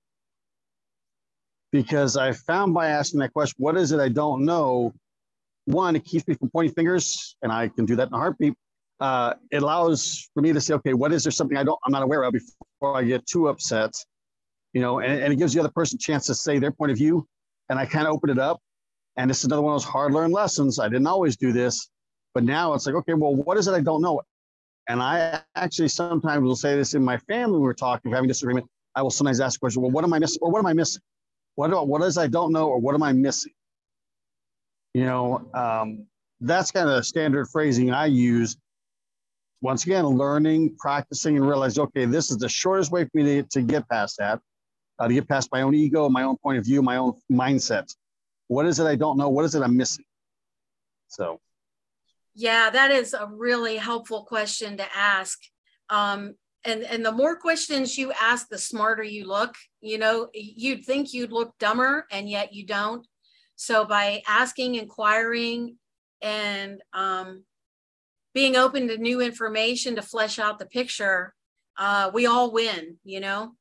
Because I found by asking that question, what is it I don't know? One, it keeps me from pointing fingers, and I can do that in a heartbeat. Uh, it allows for me to say, okay, what is there something I don't, I'm not aware of before I get too upset, you know, and, and it gives the other person a chance to say their point of view, and I kind of open it up. And this is another one of those hard learned lessons. I didn't always do this, but now it's like, okay, well, what is it I don't know? And I actually sometimes will say this in my family, we're talking, having disagreement. I will sometimes ask the question, well, what am I missing? Or what am I missing? What, do, what is I don't know, or what am I missing? You know, um, that's kind of standard phrasing I use. Once again, learning, practicing, and realize, okay, this is the shortest way for me to, to get past that, uh, to get past my own ego, my own point of view, my own mindset. What is it I don't know? What is it I'm missing? So. Yeah, that is a really helpful question to ask. Um, and, and the more questions you ask, the smarter you look. You know, you'd think you'd look dumber, and yet you don't. So by asking, inquiring, and um, being open to new information to flesh out the picture, uh, we all win, you know?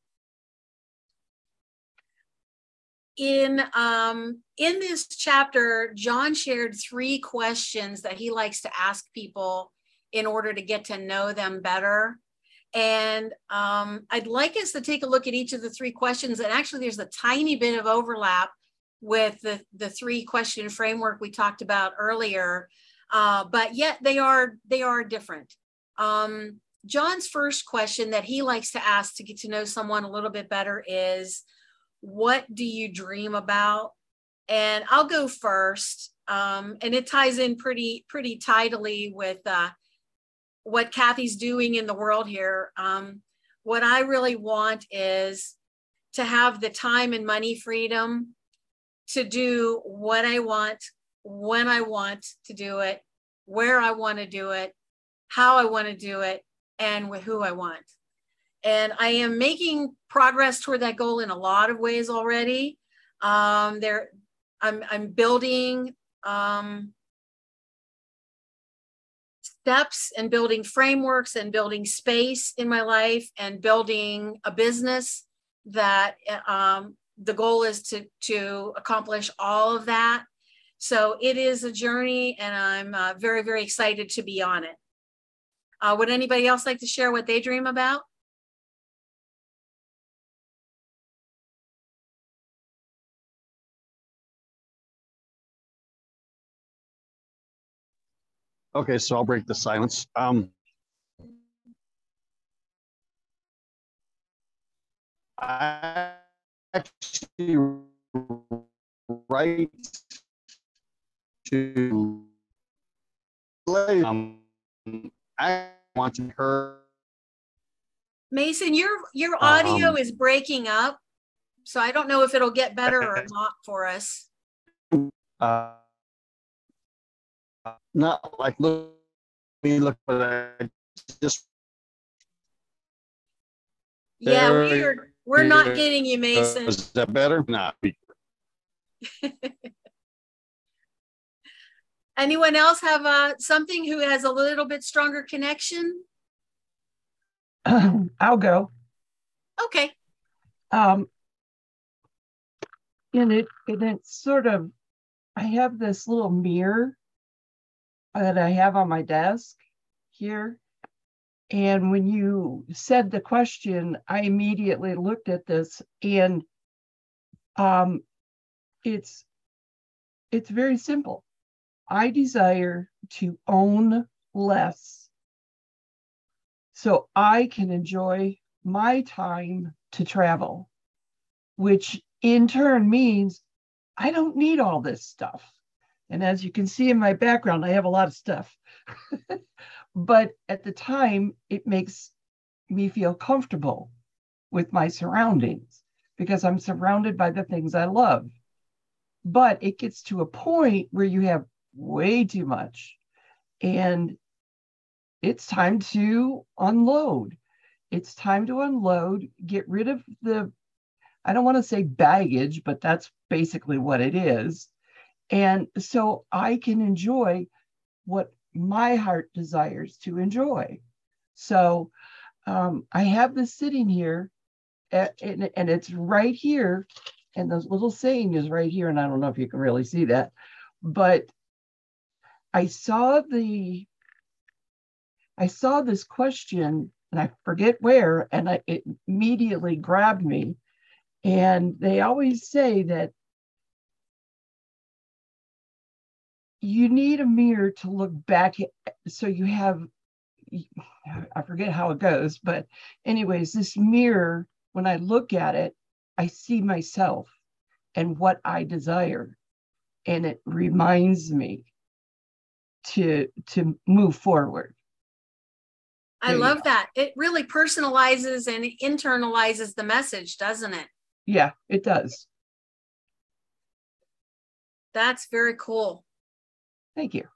In, um, in this chapter, John shared three questions that he likes to ask people in order to get to know them better. And um, I'd like us to take a look at each of the three questions. And actually, there's a tiny bit of overlap with the, the three question framework we talked about earlier, uh, but yet they are, they are different. Um, John's first question that he likes to ask to get to know someone a little bit better is, what do you dream about? And I'll go first. Um, and it ties in pretty, pretty tidily with uh, what Kathy's doing in the world here. Um, what I really want is to have the time and money freedom to do what I want, when I want to do it, where I want to do it, how I want to do it, and with who I want. And I am making progress toward that goal in a lot of ways already. Um, there, I'm, I'm building um, steps and building frameworks and building space in my life and building a business that um, the goal is to, to accomplish all of that. So it is a journey, and I'm uh, very, very excited to be on it. Uh, would anybody else like to share what they dream about? Okay, so I'll break the silence. Um, I actually write to um, I want to her. Mason, your your audio Um, is breaking up, so I don't know if it'll get better or not for us. Uh, not like look me look, but I just Yeah, there we're we're not it getting you, Mason. is. Is that better? Not. Anyone else have uh, something who has a little bit stronger connection? I'll go. Okay. Um, and it and it's sort of, I have this little mirror that I have on my desk here. And when you said the question, I immediately looked at this, and um, it's it's very simple. I desire to own less so I can enjoy my time to travel, which in turn means I don't need all this stuff. And as you can see in my background, I have a lot of stuff. But at the time, it makes me feel comfortable with my surroundings because I'm surrounded by the things I love. But it gets to a point where you have way too much, and it's time to unload. It's time to unload, get rid of the, I don't want to say baggage, but that's basically what it is. And so I can enjoy what my heart desires to enjoy. So um, I have this sitting here, at, and, and it's right here, and this little saying is right here, and I don't know if you can really see that, but I saw the, I saw this question, and I forget where, and I, it immediately grabbed me. And they always say that you need a mirror to look back at, so you have, I forget how it goes, but anyways, this mirror, when I look at it, I see myself and what I desire. And it reminds me to, to move forward. I love that. It really personalizes and internalizes the message, doesn't it? Yeah, it does. That's very cool. Thank you.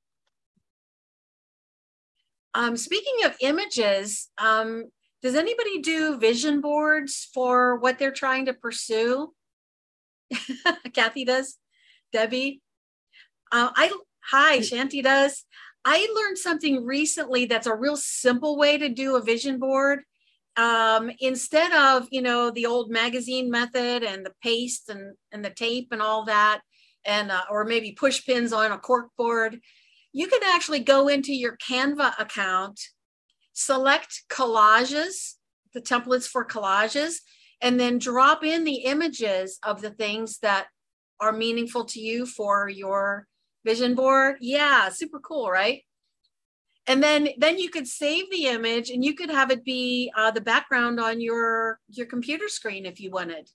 Um, speaking of images, um, does anybody do vision boards for what they're trying to pursue? Kathy does. Debbie? Uh, I Hi, Shanti does. I learned something recently that's a real simple way to do a vision board. Um, instead of, you know, the old magazine method and the paste and, and the tape and all that, and uh, or maybe push pins on a cork board, you can actually go into your Canva account, select collages, the templates for collages, and then drop in the images of the things that are meaningful to you for your vision board. Yeah, super cool, right? And then, then you could save the image and you could have it be uh, the background on your, your computer screen if you wanted.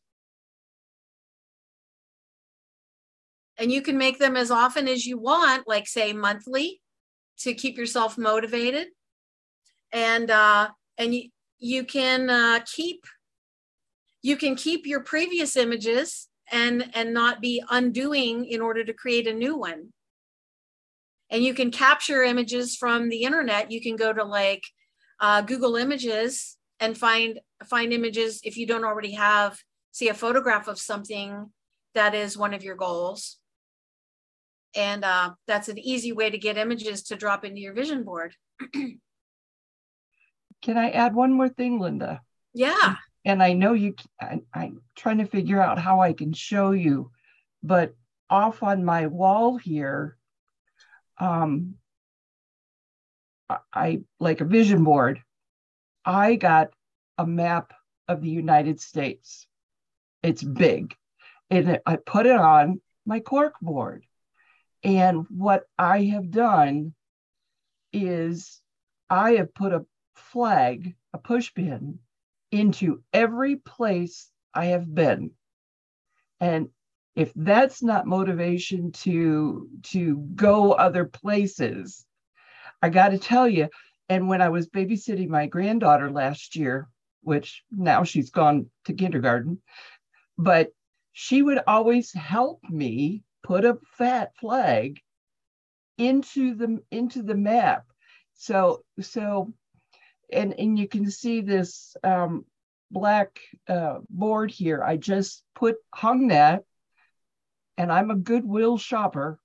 And you can make them as often as you want, like say monthly, to keep yourself motivated. And uh, and you, you can uh, keep you can keep your previous images and and not be undoing in order to create a new one. And you can capture images from the internet. You can go to like uh, Google Images and find find images if you don't already have, see a photograph of something that is one of your goals. And uh, that's an easy way to get images to drop into your vision board. Can I add one more thing, Linda? Yeah. And I know you, I, I'm trying to figure out how I can show you, but off on my wall here, um, I like a vision board. I got a map of the United States. It's big. And I put it on my cork board. And what I have done is I have put a flag, a push pin into every place I have been. And if that's not motivation to, to go other places, I got to tell you, and when I was babysitting my granddaughter last year, which now she's gone to kindergarten, but she would always help me put a fat flag into the into the map. So so and and you can see this um, black uh, board here. I just put hung that, and I'm a Goodwill shopper.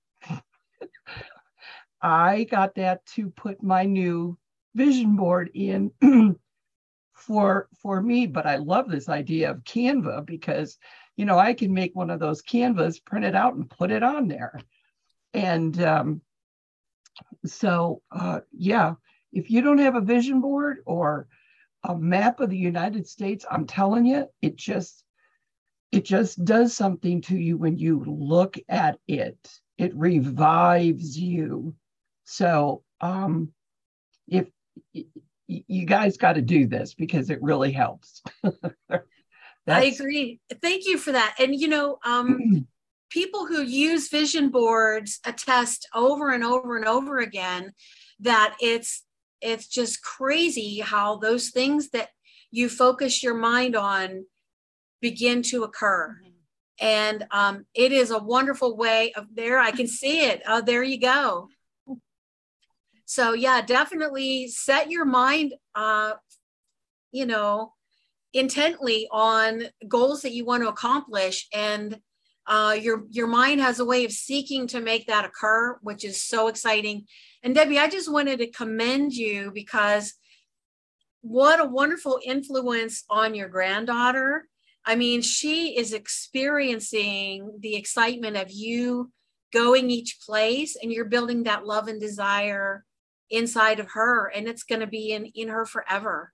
I got that to put my new vision board in for for me, but I love this idea of Canva because, you know, I can make one of those canvas, print it out and put it on there. And um, so, uh, yeah, if you don't have a vision board or a map of the United States, I'm telling you, it just, it just does something to you when you look at it. It revives you. So um, if you guys got to do this because it really helps. I agree. Thank you for that. And, you know, um, people who use vision boards attest over and over and over again that it's, it's just crazy how those things that you focus your mind on begin to occur. Mm-hmm. And um, it is a wonderful way of there. I can see it. Oh, there you go. So yeah, definitely set your mind, uh, you know, intently on goals that you want to accomplish. And uh, your, your mind has a way of seeking to make that occur, which is so exciting. And Debbie, I just wanted to commend you because what a wonderful influence on your granddaughter. I mean, she is experiencing the excitement of you going each place, and you're building that love and desire inside of her, and it's going to be in, in her forever.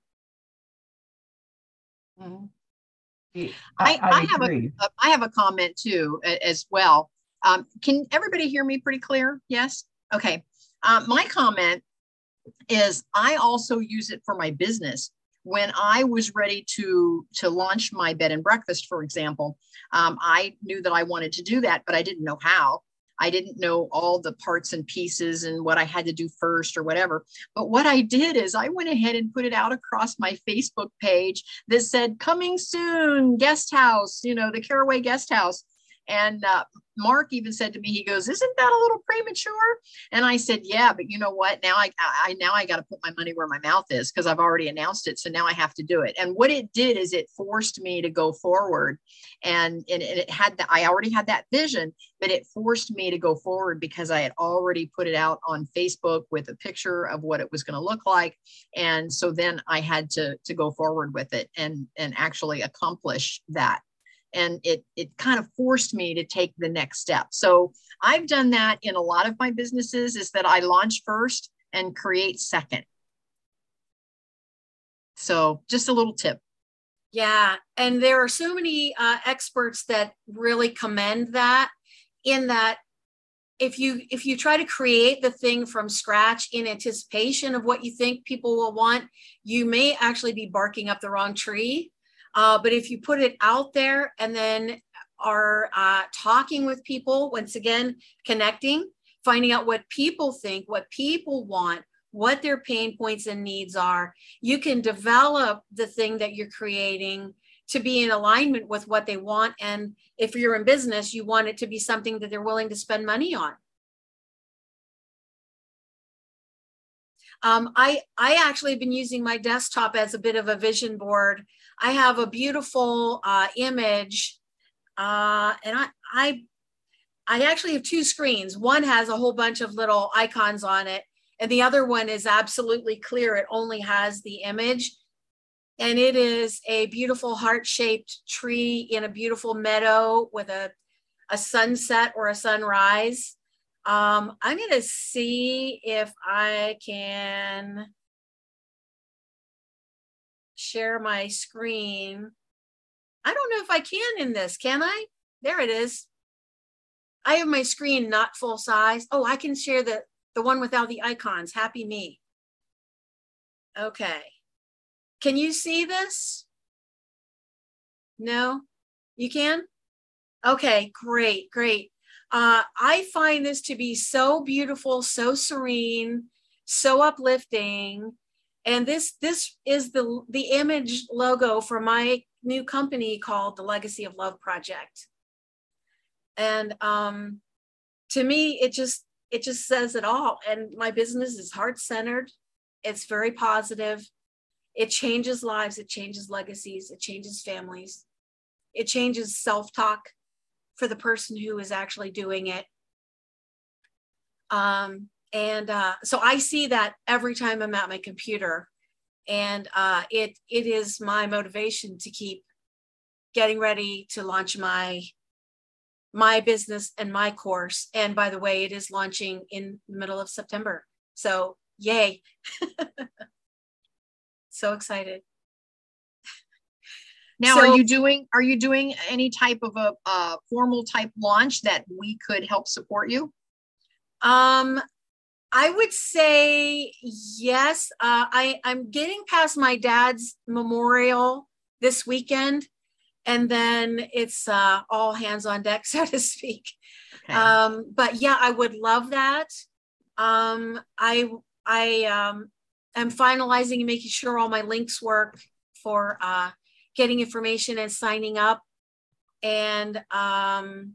Mm-hmm. I, I, I, I have a, I have a comment too as well. Um, can everybody hear me pretty clear? Yes. Okay. Um, my comment is I also use it for my business. When I was ready to, to launch my bed and breakfast, for example, um, I knew that I wanted to do that, but I didn't know how. I didn't know all the parts and pieces and what I had to do first or whatever. But what I did is I went ahead and put it out across my Facebook page that said, coming soon, guest house, you know, the Caraway guest house. And uh, Mark even said to me, he goes, isn't that a little premature? And I said, yeah, but you know what? Now I, I now I got to put my money where my mouth is because I've already announced it. So now I have to do it. And what it did is it forced me to go forward. And, and it had that, I already had that vision, but it forced me to go forward because I had already put it out on Facebook with a picture of what it was going to look like. And so then I had to, to go forward with it and, and actually accomplish that. And it, it kind of forced me to take the next step. So I've done that in a lot of my businesses, is that I launch first and create second. So just a little tip. Yeah. And there are so many uh, experts that really commend that, in that if you, if you try to create the thing from scratch in anticipation of what you think people will want, you may actually be barking up the wrong tree. Uh, but if you put it out there and then are uh, talking with people, once again, connecting, finding out what people think, what people want, what their pain points and needs are, you can develop the thing that you're creating to be in alignment with what they want. And if you're in business, you want it to be something that they're willing to spend money on. Um, I, I actually have been using my desktop as a bit of a vision board. I have a beautiful uh, image, uh, and I, I, I actually have two screens. One has a whole bunch of little icons on it, and the other one is absolutely clear. It only has the image, and it is a beautiful heart-shaped tree in a beautiful meadow with a, a sunset or a sunrise. Um, I'm going to see if I can share my screen. I don't know if I can in this, can I? There it is. I have my screen not full size. Oh, I can share the, the one without the icons. Happy me. Okay. Can you see this? No, you can? Okay, great, great. Uh, I find this to be so beautiful, so serene, so uplifting. And this this is the, the image logo for my new company called the Legacy of Love Project. And um, to me, it just it just says it all. And my business is heart-centered. It's very positive. It changes lives. It changes legacies. It changes families. It changes self-talk for the person who is actually doing it. Um, and uh, so I see that every time I'm at my computer, and uh, it it is my motivation to keep getting ready to launch my my business and my course. And by the way, it is launching in the middle of September. So yay. So excited. Now, So- are you doing are you doing any type of a uh, formal type launch that we could help support you? Um, I would say yes. Uh, I, I'm getting past my dad's memorial this weekend, and then it's uh, all hands on deck, so to speak. Okay. Um, but yeah, I would love that. Um, I I um, am finalizing and making sure all my links work for uh, getting information and signing up. And um,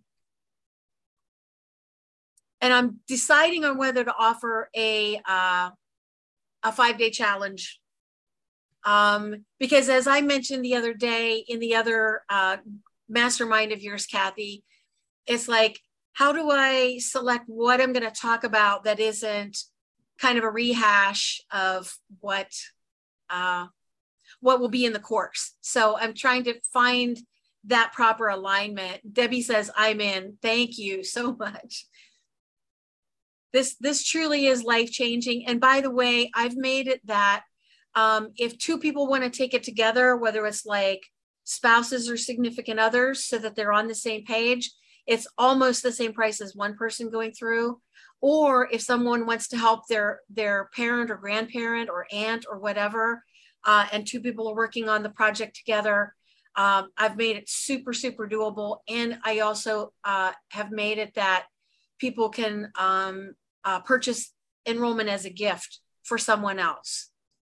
and I'm deciding on whether to offer a uh, a five day challenge. Um, because as I mentioned the other day in the other uh, mastermind of yours, Kathy, it's like, how do I select what I'm going to talk about that isn't kind of a rehash of what uh, what will be in the course? So I'm trying to find that proper alignment. Debbie says, I'm in. Thank you so much. This, this truly is life-changing. And by the way, I've made it that um, if two people want to take it together, whether it's like spouses or significant others, so that they're on the same page, it's almost the same price as one person going through. Or if someone wants to help their, their parent or grandparent or aunt or whatever, uh, and two people are working on the project together, um, I've made it super, super doable. And I also uh, have made it that people can um, uh, purchase enrollment as a gift for someone else.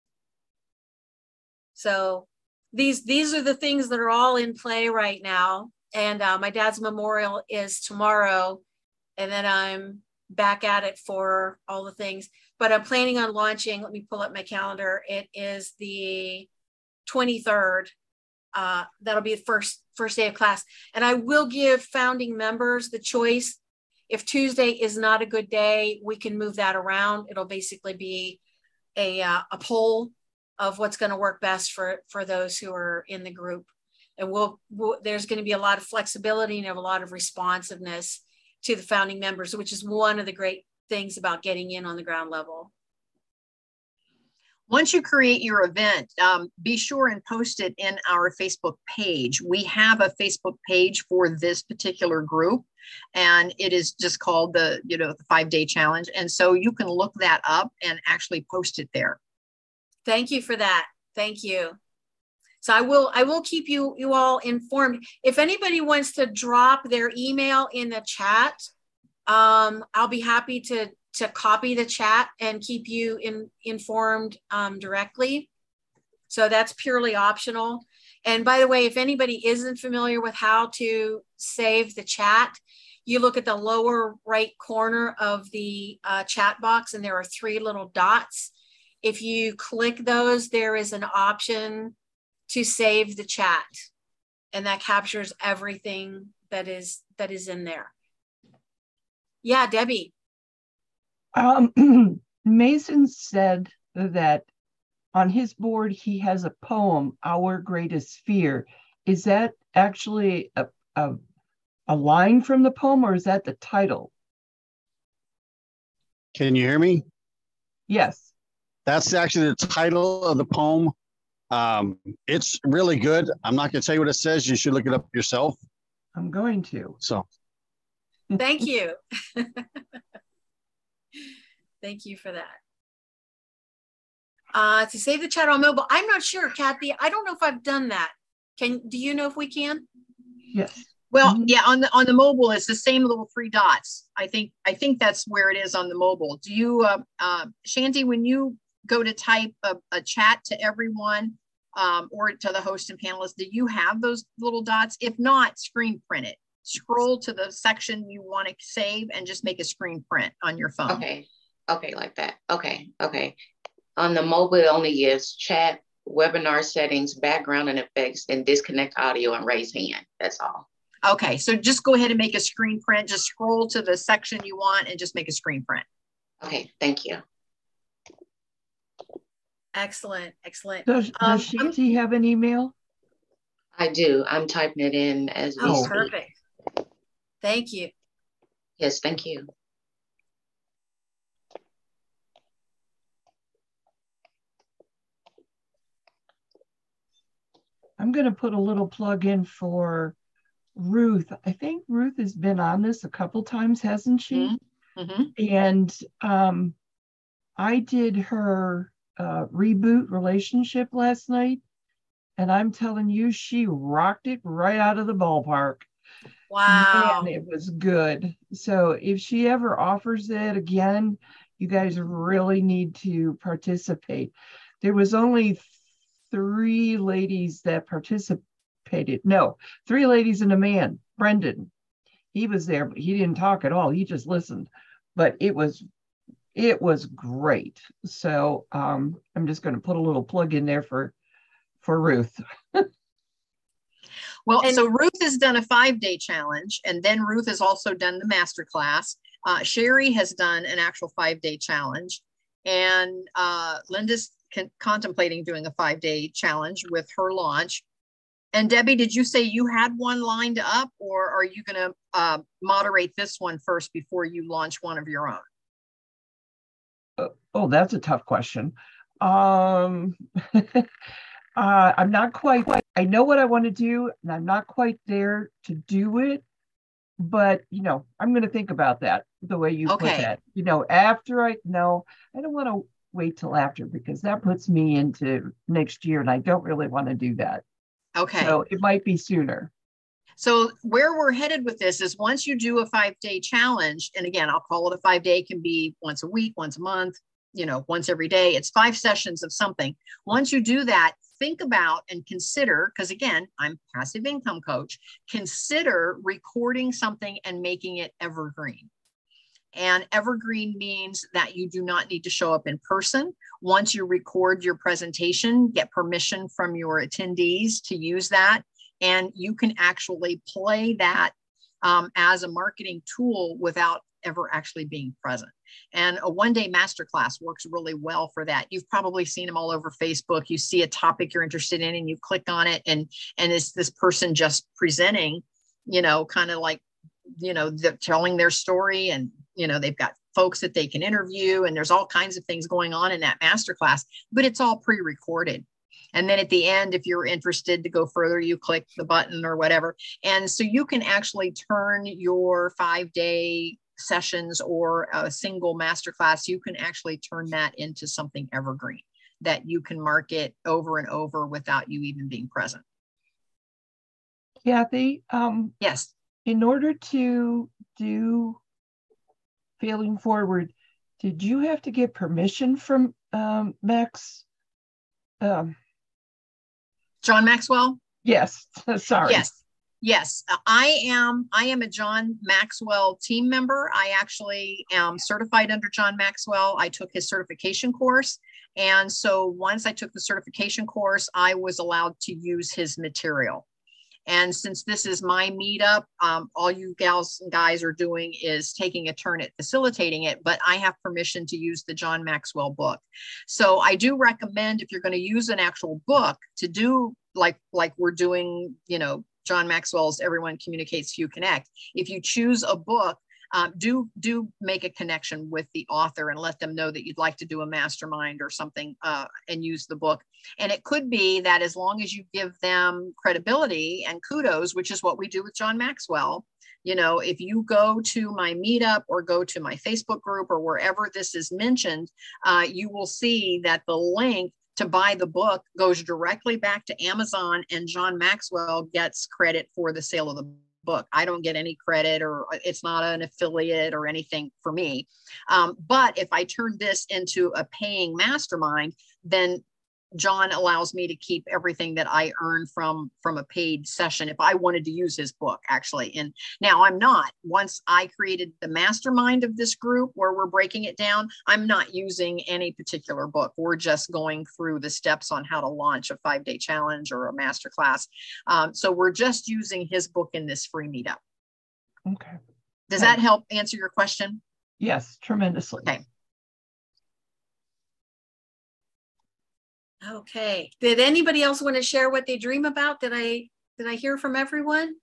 So these, these are the things that are all in play right now. And uh, my dad's memorial is tomorrow. And then I'm back at it for all the things. But I'm planning on launching, let me pull up my calendar. It is the twenty-third. Uh, that'll be the first, first day of class. And I will give founding members the choice. If Tuesday is not a good day, we can move that around. It'll basically be a, uh, a poll of what's going to work best for, for those who are in the group. And we'll, we'll there's going to be a lot of flexibility and a lot of responsiveness to the founding members, which is one of the great things about getting in on the ground level. Once you create your event, um, be sure and post it in our Facebook page. We have a Facebook page for this particular group, and it is just called the, you know, the five day challenge. And so you can look that up and actually post it there. Thank you for that. Thank you. So I will, I will keep you, you all informed. If anybody wants to drop their email in the chat, um, I'll be happy to, to copy the chat and keep you in, informed um, directly. So that's purely optional. And by the way, if anybody isn't familiar with how to save the chat, you look at the lower right corner of the uh, chat box, and there are three little dots. If you click those, there is an option to save the chat, and that captures everything that is that is in there. Yeah, Debbie. Um, Mason said that on his board he has a poem, "Our Greatest Fear." Is that actually a, a, a line from the poem, or is that the title? Can you hear me? Yes. That's actually the title of the poem. Um, it's really good. I'm not going to tell you what it says. You should look it up yourself. I'm going to. So Thank you. Thank you for that. Uh, to save the chat on mobile, I'm not sure, Kathy. I don't know if I've done that. Can, do you know if we can? Yes. Well, Mhm. yeah, on the on the mobile, it's the same little three dots. I think I think that's where it is on the mobile. Do you, uh, uh, Shanti, when you go to type a, a chat to everyone um, or to the host and panelists, do you have those little dots? If not, screen print it. Scroll to the section you want to save and just make a screen print on your phone. Okay. Okay, like that. Okay. Okay. On the mobile, it only gives chat, webinar settings, background and effects, and disconnect audio and raise hand. That's all. Okay, so just go ahead and make a screen print. Just scroll to the section you want and just make a screen print. Okay, thank you. Excellent, excellent. Does, Um, does Shanti have an email? I do. I'm typing it in as we oh, speak. perfect. Thank you. Yes, thank you. I'm going to put a little plug in for Ruth. I think Ruth has been on this a couple times, hasn't she? Mm-hmm. And um, I did her uh, reboot relationship last night, and I'm telling you, she rocked it right out of the ballpark. Wow. Man, it was good. So if she ever offers it again, you guys really need to participate. There was only three ladies that participated. No, three ladies and a man. Brendan, he was there, but he didn't talk at all. He just listened. But it was it was great. So um, I'm just going to put a little plug in there for for Ruth. Well, And- so Ruth has done a five-day challenge, and then Ruth has also done the masterclass. Uh, Sherry has done an actual five-day challenge, and uh, Linda's con- contemplating doing a five-day challenge with her launch. And Debbie, did you say you had one lined up, or are you going to uh, moderate this one first before you launch one of your own? Uh, oh, that's a tough question. Um, Uh, I'm not quite, I know what I want to do, and I'm not quite there to do it, but, you know, I'm going to think about that the way you Okay. put that. You know, after I, no, I don't want to wait till after, because that puts me into next year, and I don't really want to do that. Okay. So it might be sooner. So where we're headed with this is once you do a five-day challenge, and again, I'll call it a five-day, can be once a week, once a month, you know, once every day. It's five sessions of something. Once you do that, think about and consider, because again, I'm passive income coach, consider recording something and making it evergreen. And evergreen means that you do not need to show up in person. Once you record your presentation, get permission from your attendees to use that, and you can actually play that um, as a marketing tool without ever actually being present. And a one-day masterclass works really well for that. You've probably seen them all over Facebook. You see a topic you're interested in and you click on it, and and it's this person just presenting, you know, kind of like, you know, the, telling their story, and, you know, they've got folks that they can interview, and there's all kinds of things going on in that masterclass, but it's all pre-recorded. And then at the end, if you're interested to go further, you click the button or whatever. And so you can actually turn your five-day sessions or a single masterclass, you can actually turn that into something evergreen that you can market over and over without you even being present. Kathy, um, Yes. in order to do Failing Forward, did you have to get permission from um, Max? Um, John Maxwell? yes, sorry. Yes. Yes, I am. I am a John Maxwell team member. I actually am certified under John Maxwell. I took his certification course. And so once I took the certification course, I was allowed to use his material. And since this is my meetup, um, all you gals and guys are doing is taking a turn at facilitating it, but I have permission to use the John Maxwell book. So I do recommend, if you're going to use an actual book, to do like, like we're doing, you know, John Maxwell's Everyone Communicates, Few Connect. If you choose a book, um, do do make a connection with the author and let them know that you'd like to do a mastermind or something uh, and use the book. And it could be that as long as you give them credibility and kudos, which is what we do with John Maxwell, you know, if you go to my meetup or go to my Facebook group or wherever this is mentioned, uh, you will see that the link to buy the book goes directly back to Amazon, and John Maxwell gets credit for the sale of the book. I don't get any credit, or it's not an affiliate or anything for me. Um, but if I turn this into a paying mastermind, then John allows me to keep everything that I earn from from a paid session if I wanted to use his book, actually. And now I'm not. Once I created the mastermind of this group where we're breaking it down, I'm not using any particular book. We're just going through the steps on how to launch a five-day challenge or a masterclass. Um, so we're just using his book in this free meetup. Okay. Does that help answer your question? Yes, tremendously. Okay. Okay. Did anybody else want to share what they dream about? Did I did I hear from everyone?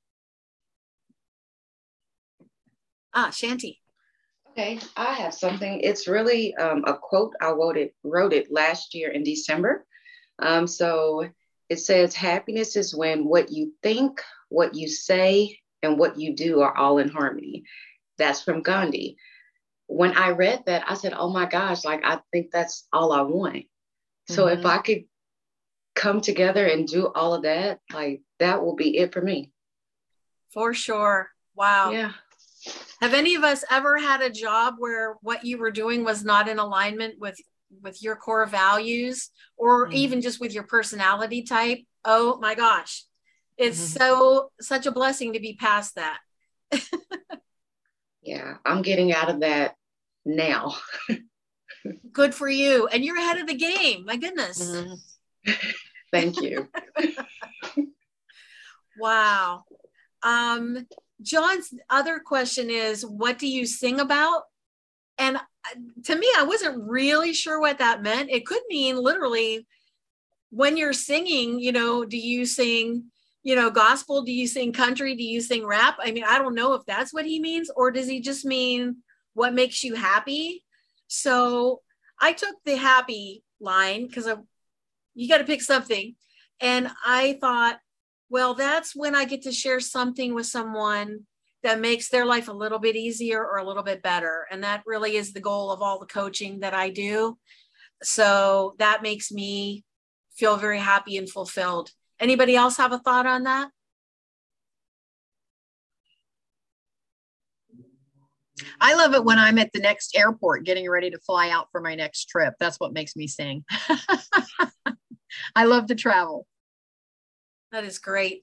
Ah, Shanti. Okay, I have something. It's really um, a quote. I wrote it wrote it last year in December. Um, so it says, "Happiness is when what you think, what you say, and what you do are all in harmony." That's from Gandhi. When I read that, I said, "Oh my gosh! Like I think that's all I want." So Mm-hmm. if I could come together and do all of that, like that will be it for me. For sure. Wow. Yeah. Have any of us ever had a job where what you were doing was not in alignment with, with your core values, or Mm-hmm. even just with your personality type? Oh my gosh. It's Mm-hmm. so, such a blessing to be past that. Yeah, I'm getting out of that now. Good for you. And you're ahead of the game. My goodness. Mm-hmm. Thank you. Wow. Um, John's other question is, what do you sing about? And to me, I wasn't really sure what that meant. It could mean literally when you're singing, you know, do you sing, you know, gospel? Do you sing country? Do you sing rap? I mean, I don't know if that's what he means, or does he just mean what makes you happy? So I took the happy line because you got to pick something. And I thought, well, that's when I get to share something with someone that makes their life a little bit easier or a little bit better. And that really is the goal of all the coaching that I do. So that makes me feel very happy and fulfilled. Anybody else have a thought on that? I love it when I'm at the next airport getting ready to fly out for my next trip. That's what makes me sing. I love to travel. That is great.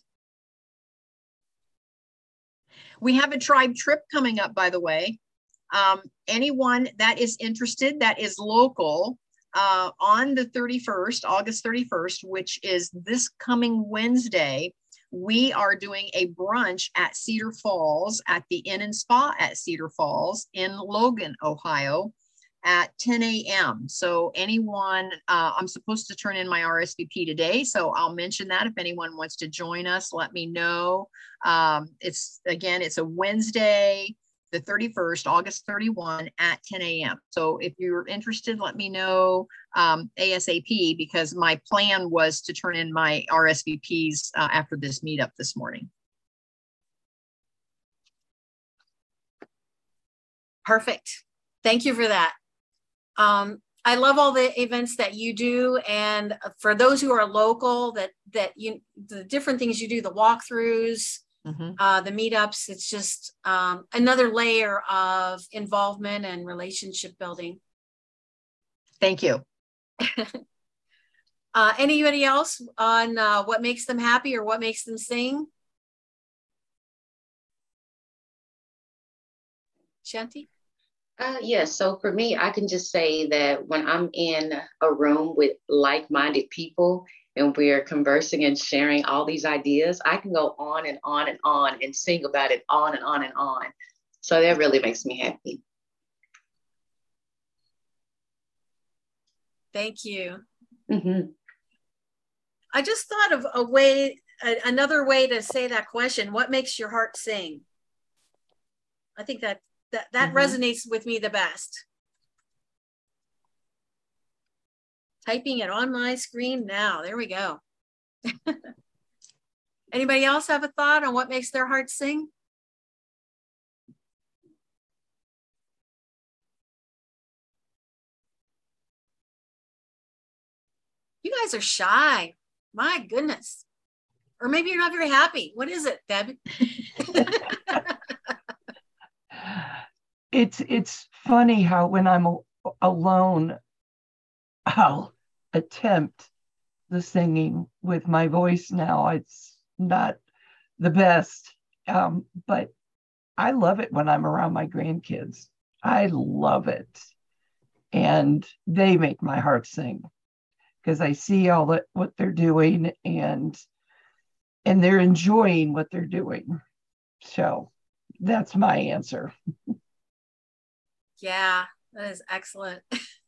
We have a tribe trip coming up, by the way. Um, anyone that is interested, that is local, uh, on the thirty-first, August thirty-first, which is this coming Wednesday, we are doing a brunch at Cedar Falls at the Inn and Spa at Cedar Falls in Logan, Ohio at ten a m So anyone, uh, I'm supposed to turn in my R S V P today, so I'll mention that. If anyone wants to join us, let me know. Um, it's, again, it's a Wednesday, the thirty-first, August thirty-first at ten a m So if you're interested, let me know um, ASAP, because my plan was to turn in my R S V Ps uh, after this meetup this morning. Perfect. Thank you for that. Um, I love all the events that you do. And for those who are local, that, that you, the different things you do, the walkthroughs, mm-hmm. uh, the meetups, it's just um, another layer of involvement and relationship building. Thank you. uh, anybody else on uh, what makes them happy or what makes them sing? Shanti? Uh, yes. So for me, I can just say that when I'm in a room with like-minded people and we're conversing and sharing all these ideas, I can go on and on and on and sing about it on and on and on. So that really makes me happy. Thank you. Mm-hmm. I just thought of a way, a, another way to say that question. What makes your heart sing? I think that that, that mm-hmm. resonates with me the best. Typing it on my screen now. There we go. Anybody else have a thought on what makes their heart sing? guys are shy. My goodness. Or maybe you're not very happy. What is it, Deb? it's it's funny how when I'm a- alone, I'll attempt the singing with my voice now. It's not the best, um, but I love it when I'm around my grandkids. I love it. And they make my heart sing because I see all that what they're doing and and they're enjoying what they're doing. So that's my answer. Yeah, that is excellent.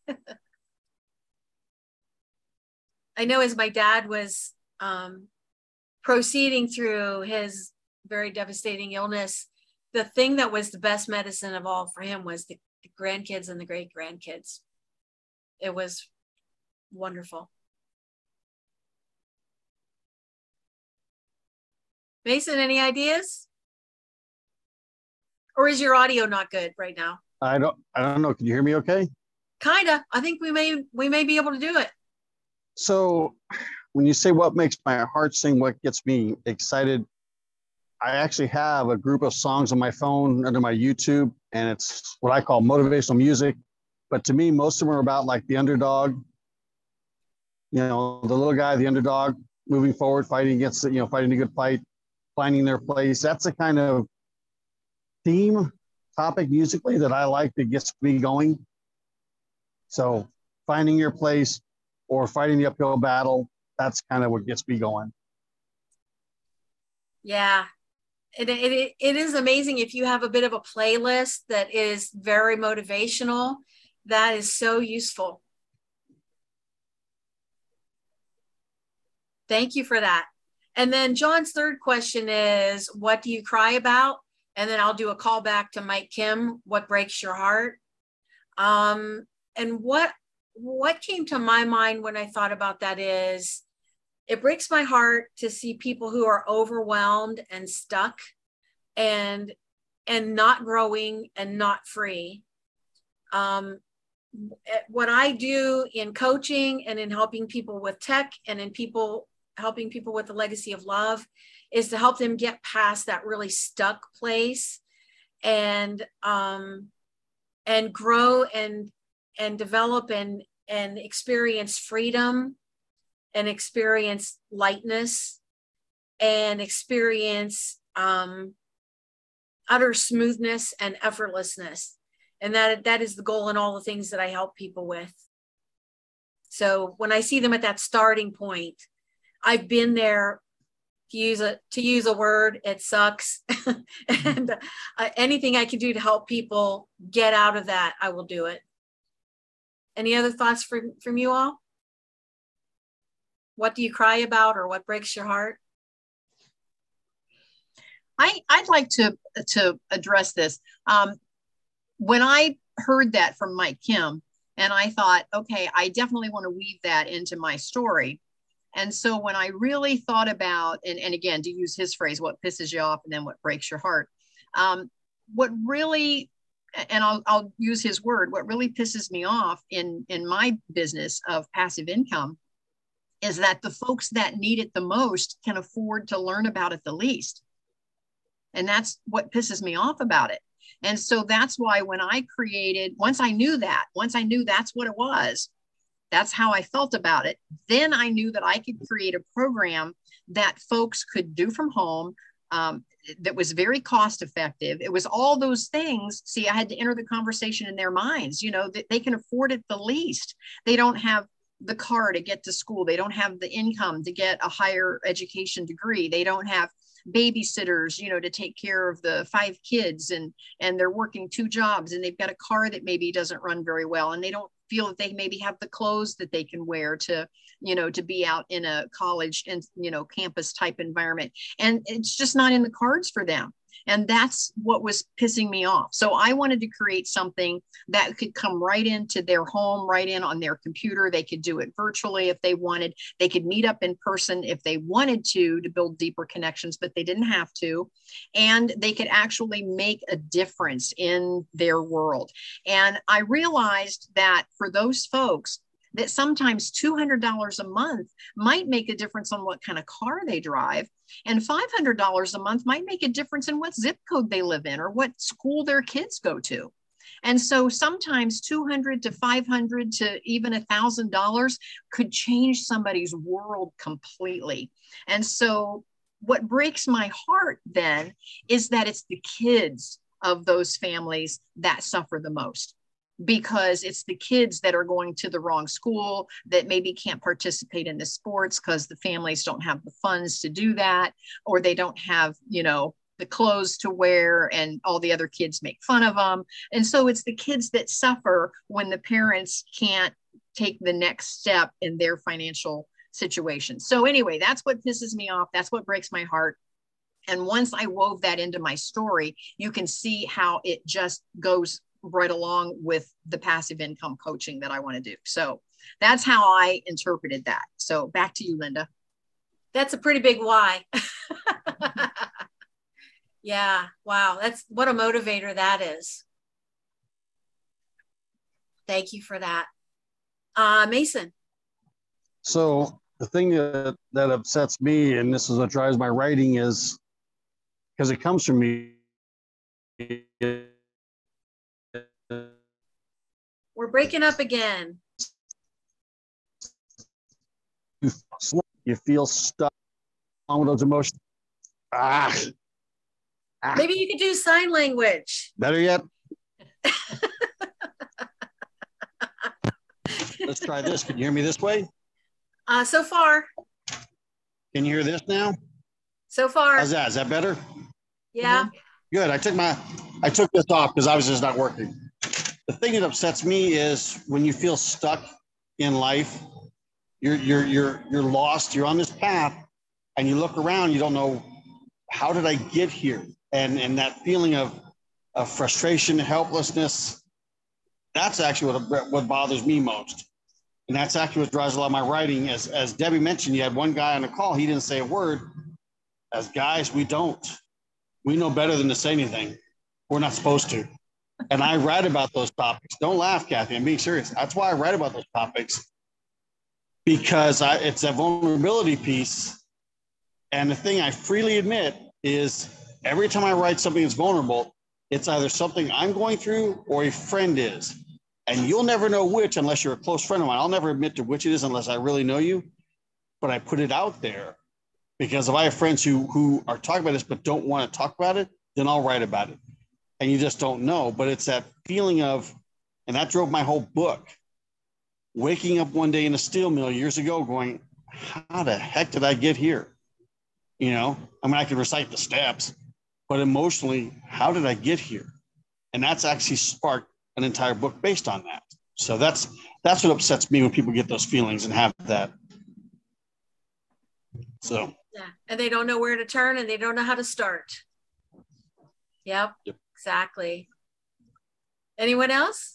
I know as my dad was um, proceeding through his very devastating illness, the thing that was the best medicine of all for him was the, the grandkids and the great grandkids. It was wonderful. Mason, any ideas? Or is your audio not good right now? I don't I don't know. Can you hear me okay? Kinda. I think we may we may be able to do it. So when you say what makes my heart sing, what gets me excited, I actually have a group of songs on my phone under my YouTube, and it's what I call motivational music. But to me, most of them are about like the underdog, you know, the little guy, the underdog, moving forward, fighting against it, you know, fighting a good fight, finding their place. That's the kind of theme topic musically that I like that gets me going. So finding your place or fighting the uphill battle, that's kind of what gets me going. Yeah. It, it, it is amazing if you have a bit of a playlist that is very motivational. That is so useful. Thank you for that. And then John's third question is, what do you cry about? And then I'll do a call back to Mike Kim, what breaks your heart? Um, and what, what came to my mind when I thought about that is, it breaks my heart to see people who are overwhelmed and stuck and, and not growing and not free. Um, what I do in coaching and in helping people with tech and in people helping people with the legacy of love is to help them get past that really stuck place and um, and grow and and develop and and experience freedom and experience lightness and experience um, utter smoothness and effortlessness. And that, that is the goal in all the things that I help people with. So when I see them at that starting point, I've been there, to use a, to use a word, it sucks. And uh, anything I can do to help people get out of that, I will do it. Any other thoughts from, from you all? What do you cry about or what breaks your heart? I, I'd like to, to address this. Um, when I heard that from Mike Kim, and I thought, okay, I definitely want to weave that into my story. And so when I really thought about, and, and again, to use his phrase, what pisses you off and then what breaks your heart, um, what really, and I'll, I'll use his word, what really pisses me off in, in my business of passive income is that the folks that need it the most can afford to learn about it the least. And that's what pisses me off about it. And so that's why when I created, once I knew that, once I knew that's what it was, that's how I felt about it. Then I knew that I could create a program that folks could do from home um, that was very cost effective. It was all those things. See, I had to enter the conversation in their minds, you know, that they can afford it the least. They don't have the car to get to school. They don't have the income to get a higher education degree. They don't have babysitters, you know, to take care of the five kids and, and they're working two jobs and they've got a car that maybe doesn't run very well. And they don't feel that they maybe have the clothes that they can wear to, you know, to be out in a college and, you know, campus type environment. And it's just not in the cards for them. And that's what was pissing me off. So I wanted to create something that could come right into their home, right in on their computer. They could do it virtually if they wanted. They could meet up in person if they wanted to, to build deeper connections, but they didn't have to. And they could actually make a difference in their world. And I realized that for those folks that sometimes two hundred dollars a month might make a difference on what kind of car they drive. And five hundred dollars a month might make a difference in what zip code they live in or what school their kids go to. And so sometimes two hundred to five hundred to even a thousand dollars could change somebody's world completely. And so what breaks my heart then is that it's the kids of those families that suffer the most, because it's the kids that are going to the wrong school, that maybe can't participate in the sports because the families don't have the funds to do that, or they don't have, you know, the clothes to wear, and all the other kids make fun of them. And so it's the kids that suffer when the parents can't take the next step in their financial situation. So anyway, that's what pisses me off. That's what breaks my heart. And once I wove that into my story, you can see how it just goes right along with the passive income coaching that I want to do. So that's how I interpreted that. So back to you, Linda. That's a pretty big why. Yeah. Wow. That's what a motivator that is. Thank you for that. Uh, Mason. So the thing that, that upsets me, and this is what drives my writing, is because it comes from me. We're breaking up again. You feel stuck on those emotions. Ah. Ah. Maybe you could do sign language. Better yet. Let's try this. Can you hear me this way? Uh, so far. Can you hear this now? So far. How's that? Is that better? Yeah. Mm-hmm. Good. I took my, I took this off because obviously it's not working. The thing that upsets me is when you feel stuck in life, you're, you're, you're, you're lost, you're on this path, and you look around, you don't know, how did I get here? And, and that feeling of, of frustration, helplessness, that's actually what, what bothers me most. And that's actually what drives a lot of my writing. As, as Debbie mentioned, you had one guy on the call, he didn't say a word. As guys, we don't. We know better than to say anything. We're not supposed to. And I write about those topics. Don't laugh, Kathy, I'm being serious. That's why I write about those topics, because I, it's a vulnerability piece. And the thing I freely admit is every time I write something that's vulnerable, it's either something I'm going through or a friend is. And you'll never know which unless you're a close friend of mine. I'll never admit to which it is unless I really know you. But I put it out there because if I have friends who, who are talking about this but don't want to talk about it, then I'll write about it. And you just don't know. But it's that feeling of, and that drove my whole book, waking up one day in a steel mill years ago going, how the heck did I get here? You know, I mean, I could recite the steps, but emotionally, how did I get here? And that's actually sparked an entire book based on that. So that's that's what upsets me when people get those feelings and have that. So yeah, and they don't know where to turn and they don't know how to start. Yep, yep. Exactly. Anyone else?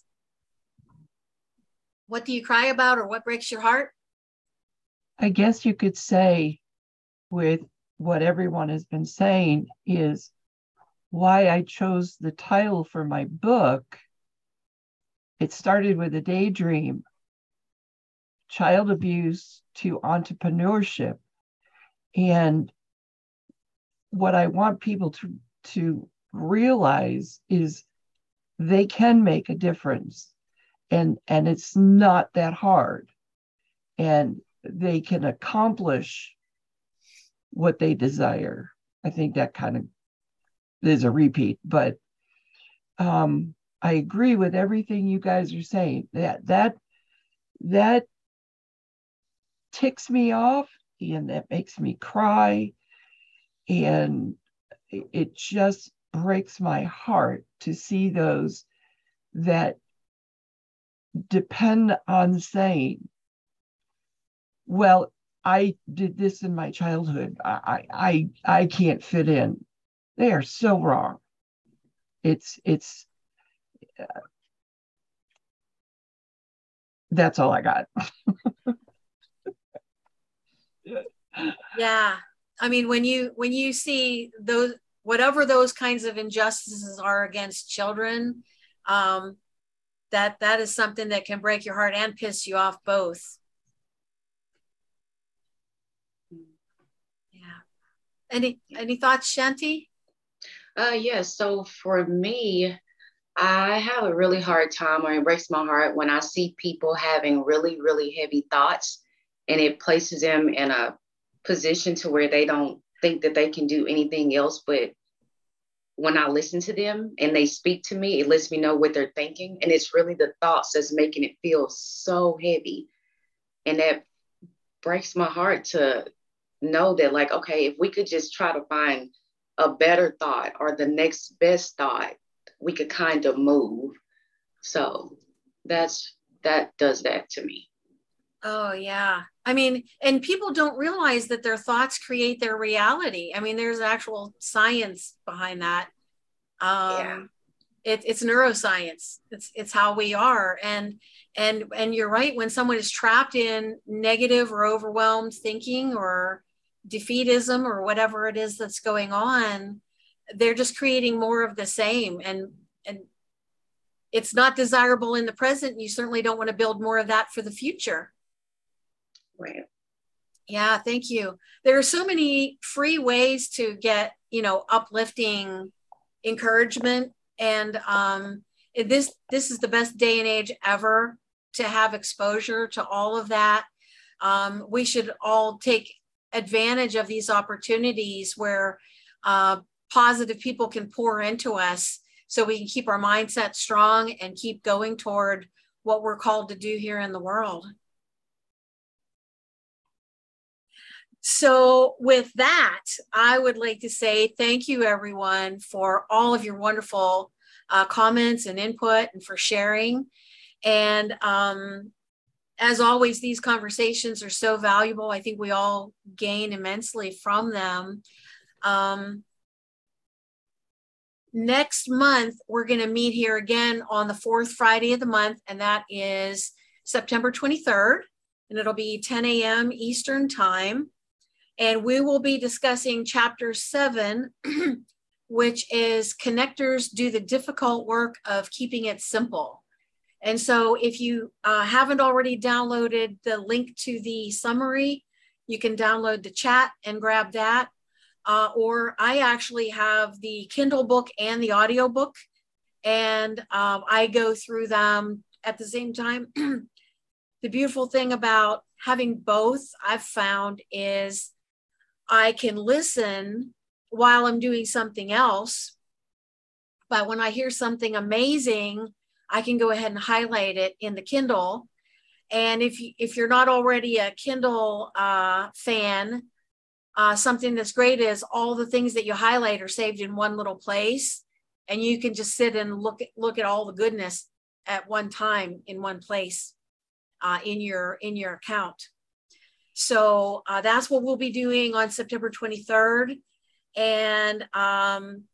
What do you cry about, or what breaks your heart? I guess you could say, with what everyone has been saying, is why I chose the title for my book. It started with a daydream, child abuse to entrepreneurship. And what I want people to, to realize is they can make a difference, and, and it's not that hard, and they can accomplish what they desire. I think that kind of is a repeat, but um, I agree with everything you guys are saying. That that that ticks me off, and that makes me cry, and it just breaks my heart to see those that depend on saying, well, I did this in my childhood. I I I can't fit in. They are so wrong. It's it's uh, that's all I got. Yeah, I mean, when you when you see those, whatever those kinds of injustices are against children, um, that that is something that can break your heart and piss you off both. Yeah. Any any thoughts, Shanti? Uh, yes. Yeah, so for me, I have a really hard time, or it breaks my heart when I see people having really, really heavy thoughts, and it places them in a position to where they don't think that they can do anything else. But when I listen to them and they speak to me, it lets me know what they're thinking. And it's really the thoughts that's making it feel so heavy. And that breaks my heart to know that, like, okay, if we could just try to find a better thought or the next best thought, we could kind of move. So that's, that does that to me. Oh, yeah. I mean, and people don't realize that their thoughts create their reality. I mean, there's actual science behind that. Um, Yeah. It, it's neuroscience. It's it's how we are. And and and you're right. When someone is trapped in negative or overwhelmed thinking or defeatism or whatever it is that's going on, they're just creating more of the same. And and it's not desirable in the present. You certainly don't want to build more of that for the future. Right. Yeah, thank you. There are so many free ways to get, you know, uplifting encouragement. And um, this this is the best day and age ever to have exposure to all of that. Um, we should all take advantage of these opportunities where uh, positive people can pour into us so we can keep our mindset strong and keep going toward what we're called to do here in the world. So with that, I would like to say thank you, everyone, for all of your wonderful uh, comments and input and for sharing. And um, as always, these conversations are so valuable. I think we all gain immensely from them. Um, next month, we're going to meet here again on the fourth Friday of the month, and that is September twenty-third, and it'll be ten a m Eastern time. And we will be discussing chapter seven, which is Connectors Do the Difficult Work of Keeping It Simple. And so if you uh, haven't already downloaded the link to the summary, you can download the chat and grab that. Uh, or I actually have the Kindle book and the audio book, and um, I go through them at the same time. The beautiful thing about having both, I've found, is I can listen while I'm doing something else, but when I hear something amazing, I can go ahead and highlight it in the Kindle. And if you, if you're not already a Kindle uh, fan, uh, something that's great is all the things that you highlight are saved in one little place, and you can just sit and look at look at all the goodness at one time in one place uh, in your in your account. So uh, that's what we'll be doing on September twenty-third. And um,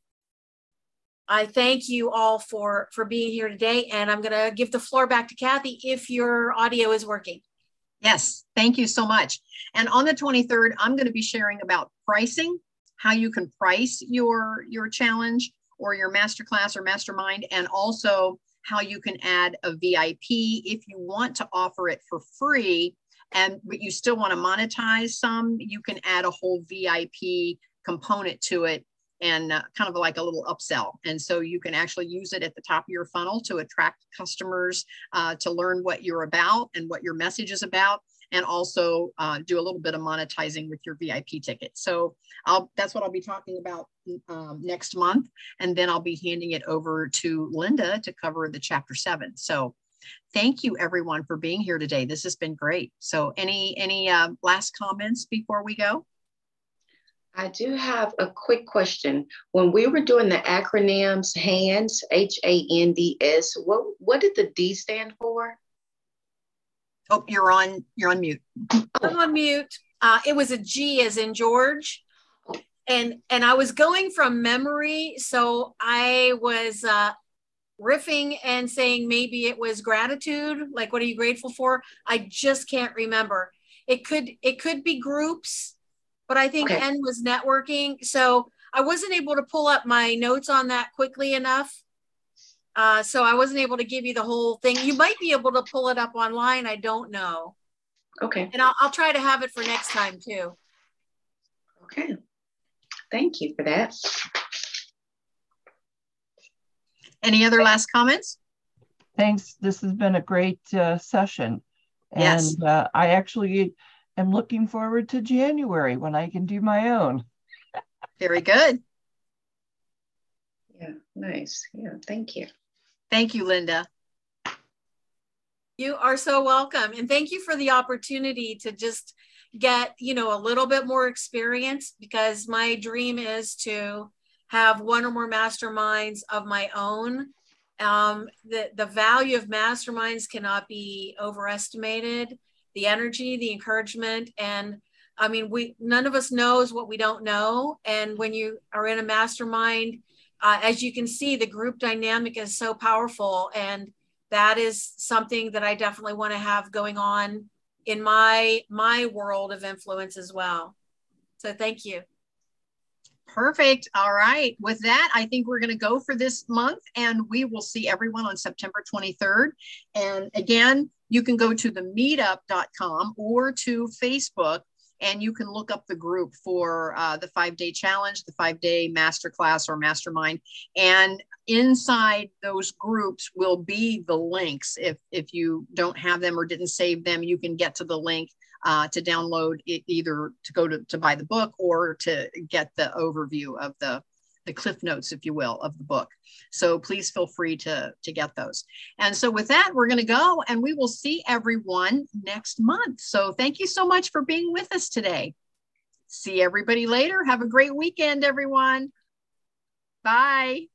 I thank you all for, for being here today. And I'm going to give the floor back to Kathy if your audio is working. Yes, thank you so much. And on the twenty-third, I'm going to be sharing about pricing, how you can price your, your challenge or your masterclass or mastermind, and also how you can add a V I P if you want to offer it for free. And but you still want to monetize some, you can add a whole V I P component to it, and uh, kind of like a little upsell. And so you can actually use it at the top of your funnel to attract customers uh, to learn what you're about and what your message is about, and also uh, do a little bit of monetizing with your V I P ticket. So I'll, that's what I'll be talking about um, next month. And then I'll be handing it over to Linda to cover the chapter seven. So thank you, everyone, for being here today. This has been great. So any, any uh, last comments before we go? I do have a quick question. When we were doing the acronyms, HANDS, H A N D S, what, what did the D stand for? Oh, you're on, you're on mute. I'm on mute. Uh, it was a G as in George. And, and I was going from memory. So I was uh, riffing and saying maybe it was gratitude. Like, what are you grateful for? I just can't remember. It could, it could be groups, but I think Okay. N was networking. So I wasn't able to pull up my notes on that quickly enough. Uh, so I wasn't able to give you the whole thing. You might be able to pull it up online. I don't know. Okay. And I'll, I'll try to have it for next time too. Okay. Thank you for that. Any other last comments? Thanks. This has been a great uh, session. And Yes. uh, I actually am looking forward to January when I can do my own. Very good. Yeah, nice. Yeah, thank you. Thank you, Linda. You are so welcome. And thank you for the opportunity to just get, you know, a little bit more experience, because my dream is to have one or more masterminds of my own. Um, the, the value of masterminds cannot be overestimated. The energy, the encouragement, and I mean, we none of us knows what we don't know. And when you are in a mastermind, uh, as you can see, the group dynamic is so powerful. And that is something that I definitely want to have going on in my, my world of influence as well. So thank you. Perfect. All right. With that, I think we're going to go for this month, and we will see everyone on September twenty-third. And again, you can go to the meetup dot com or to Facebook, and you can look up the group for uh, the five-day challenge, the five-day masterclass or mastermind. And inside those groups will be the links. If, if you don't have them or didn't save them, you can get to the link uh, to download it, either to go to, to buy the book or to get the overview of the, the cliff notes, if you will, of the book. So please feel free to, to get those. And so with that, we're going to go, and we will see everyone next month. So thank you so much for being with us today. See everybody later. Have a great weekend, everyone. Bye.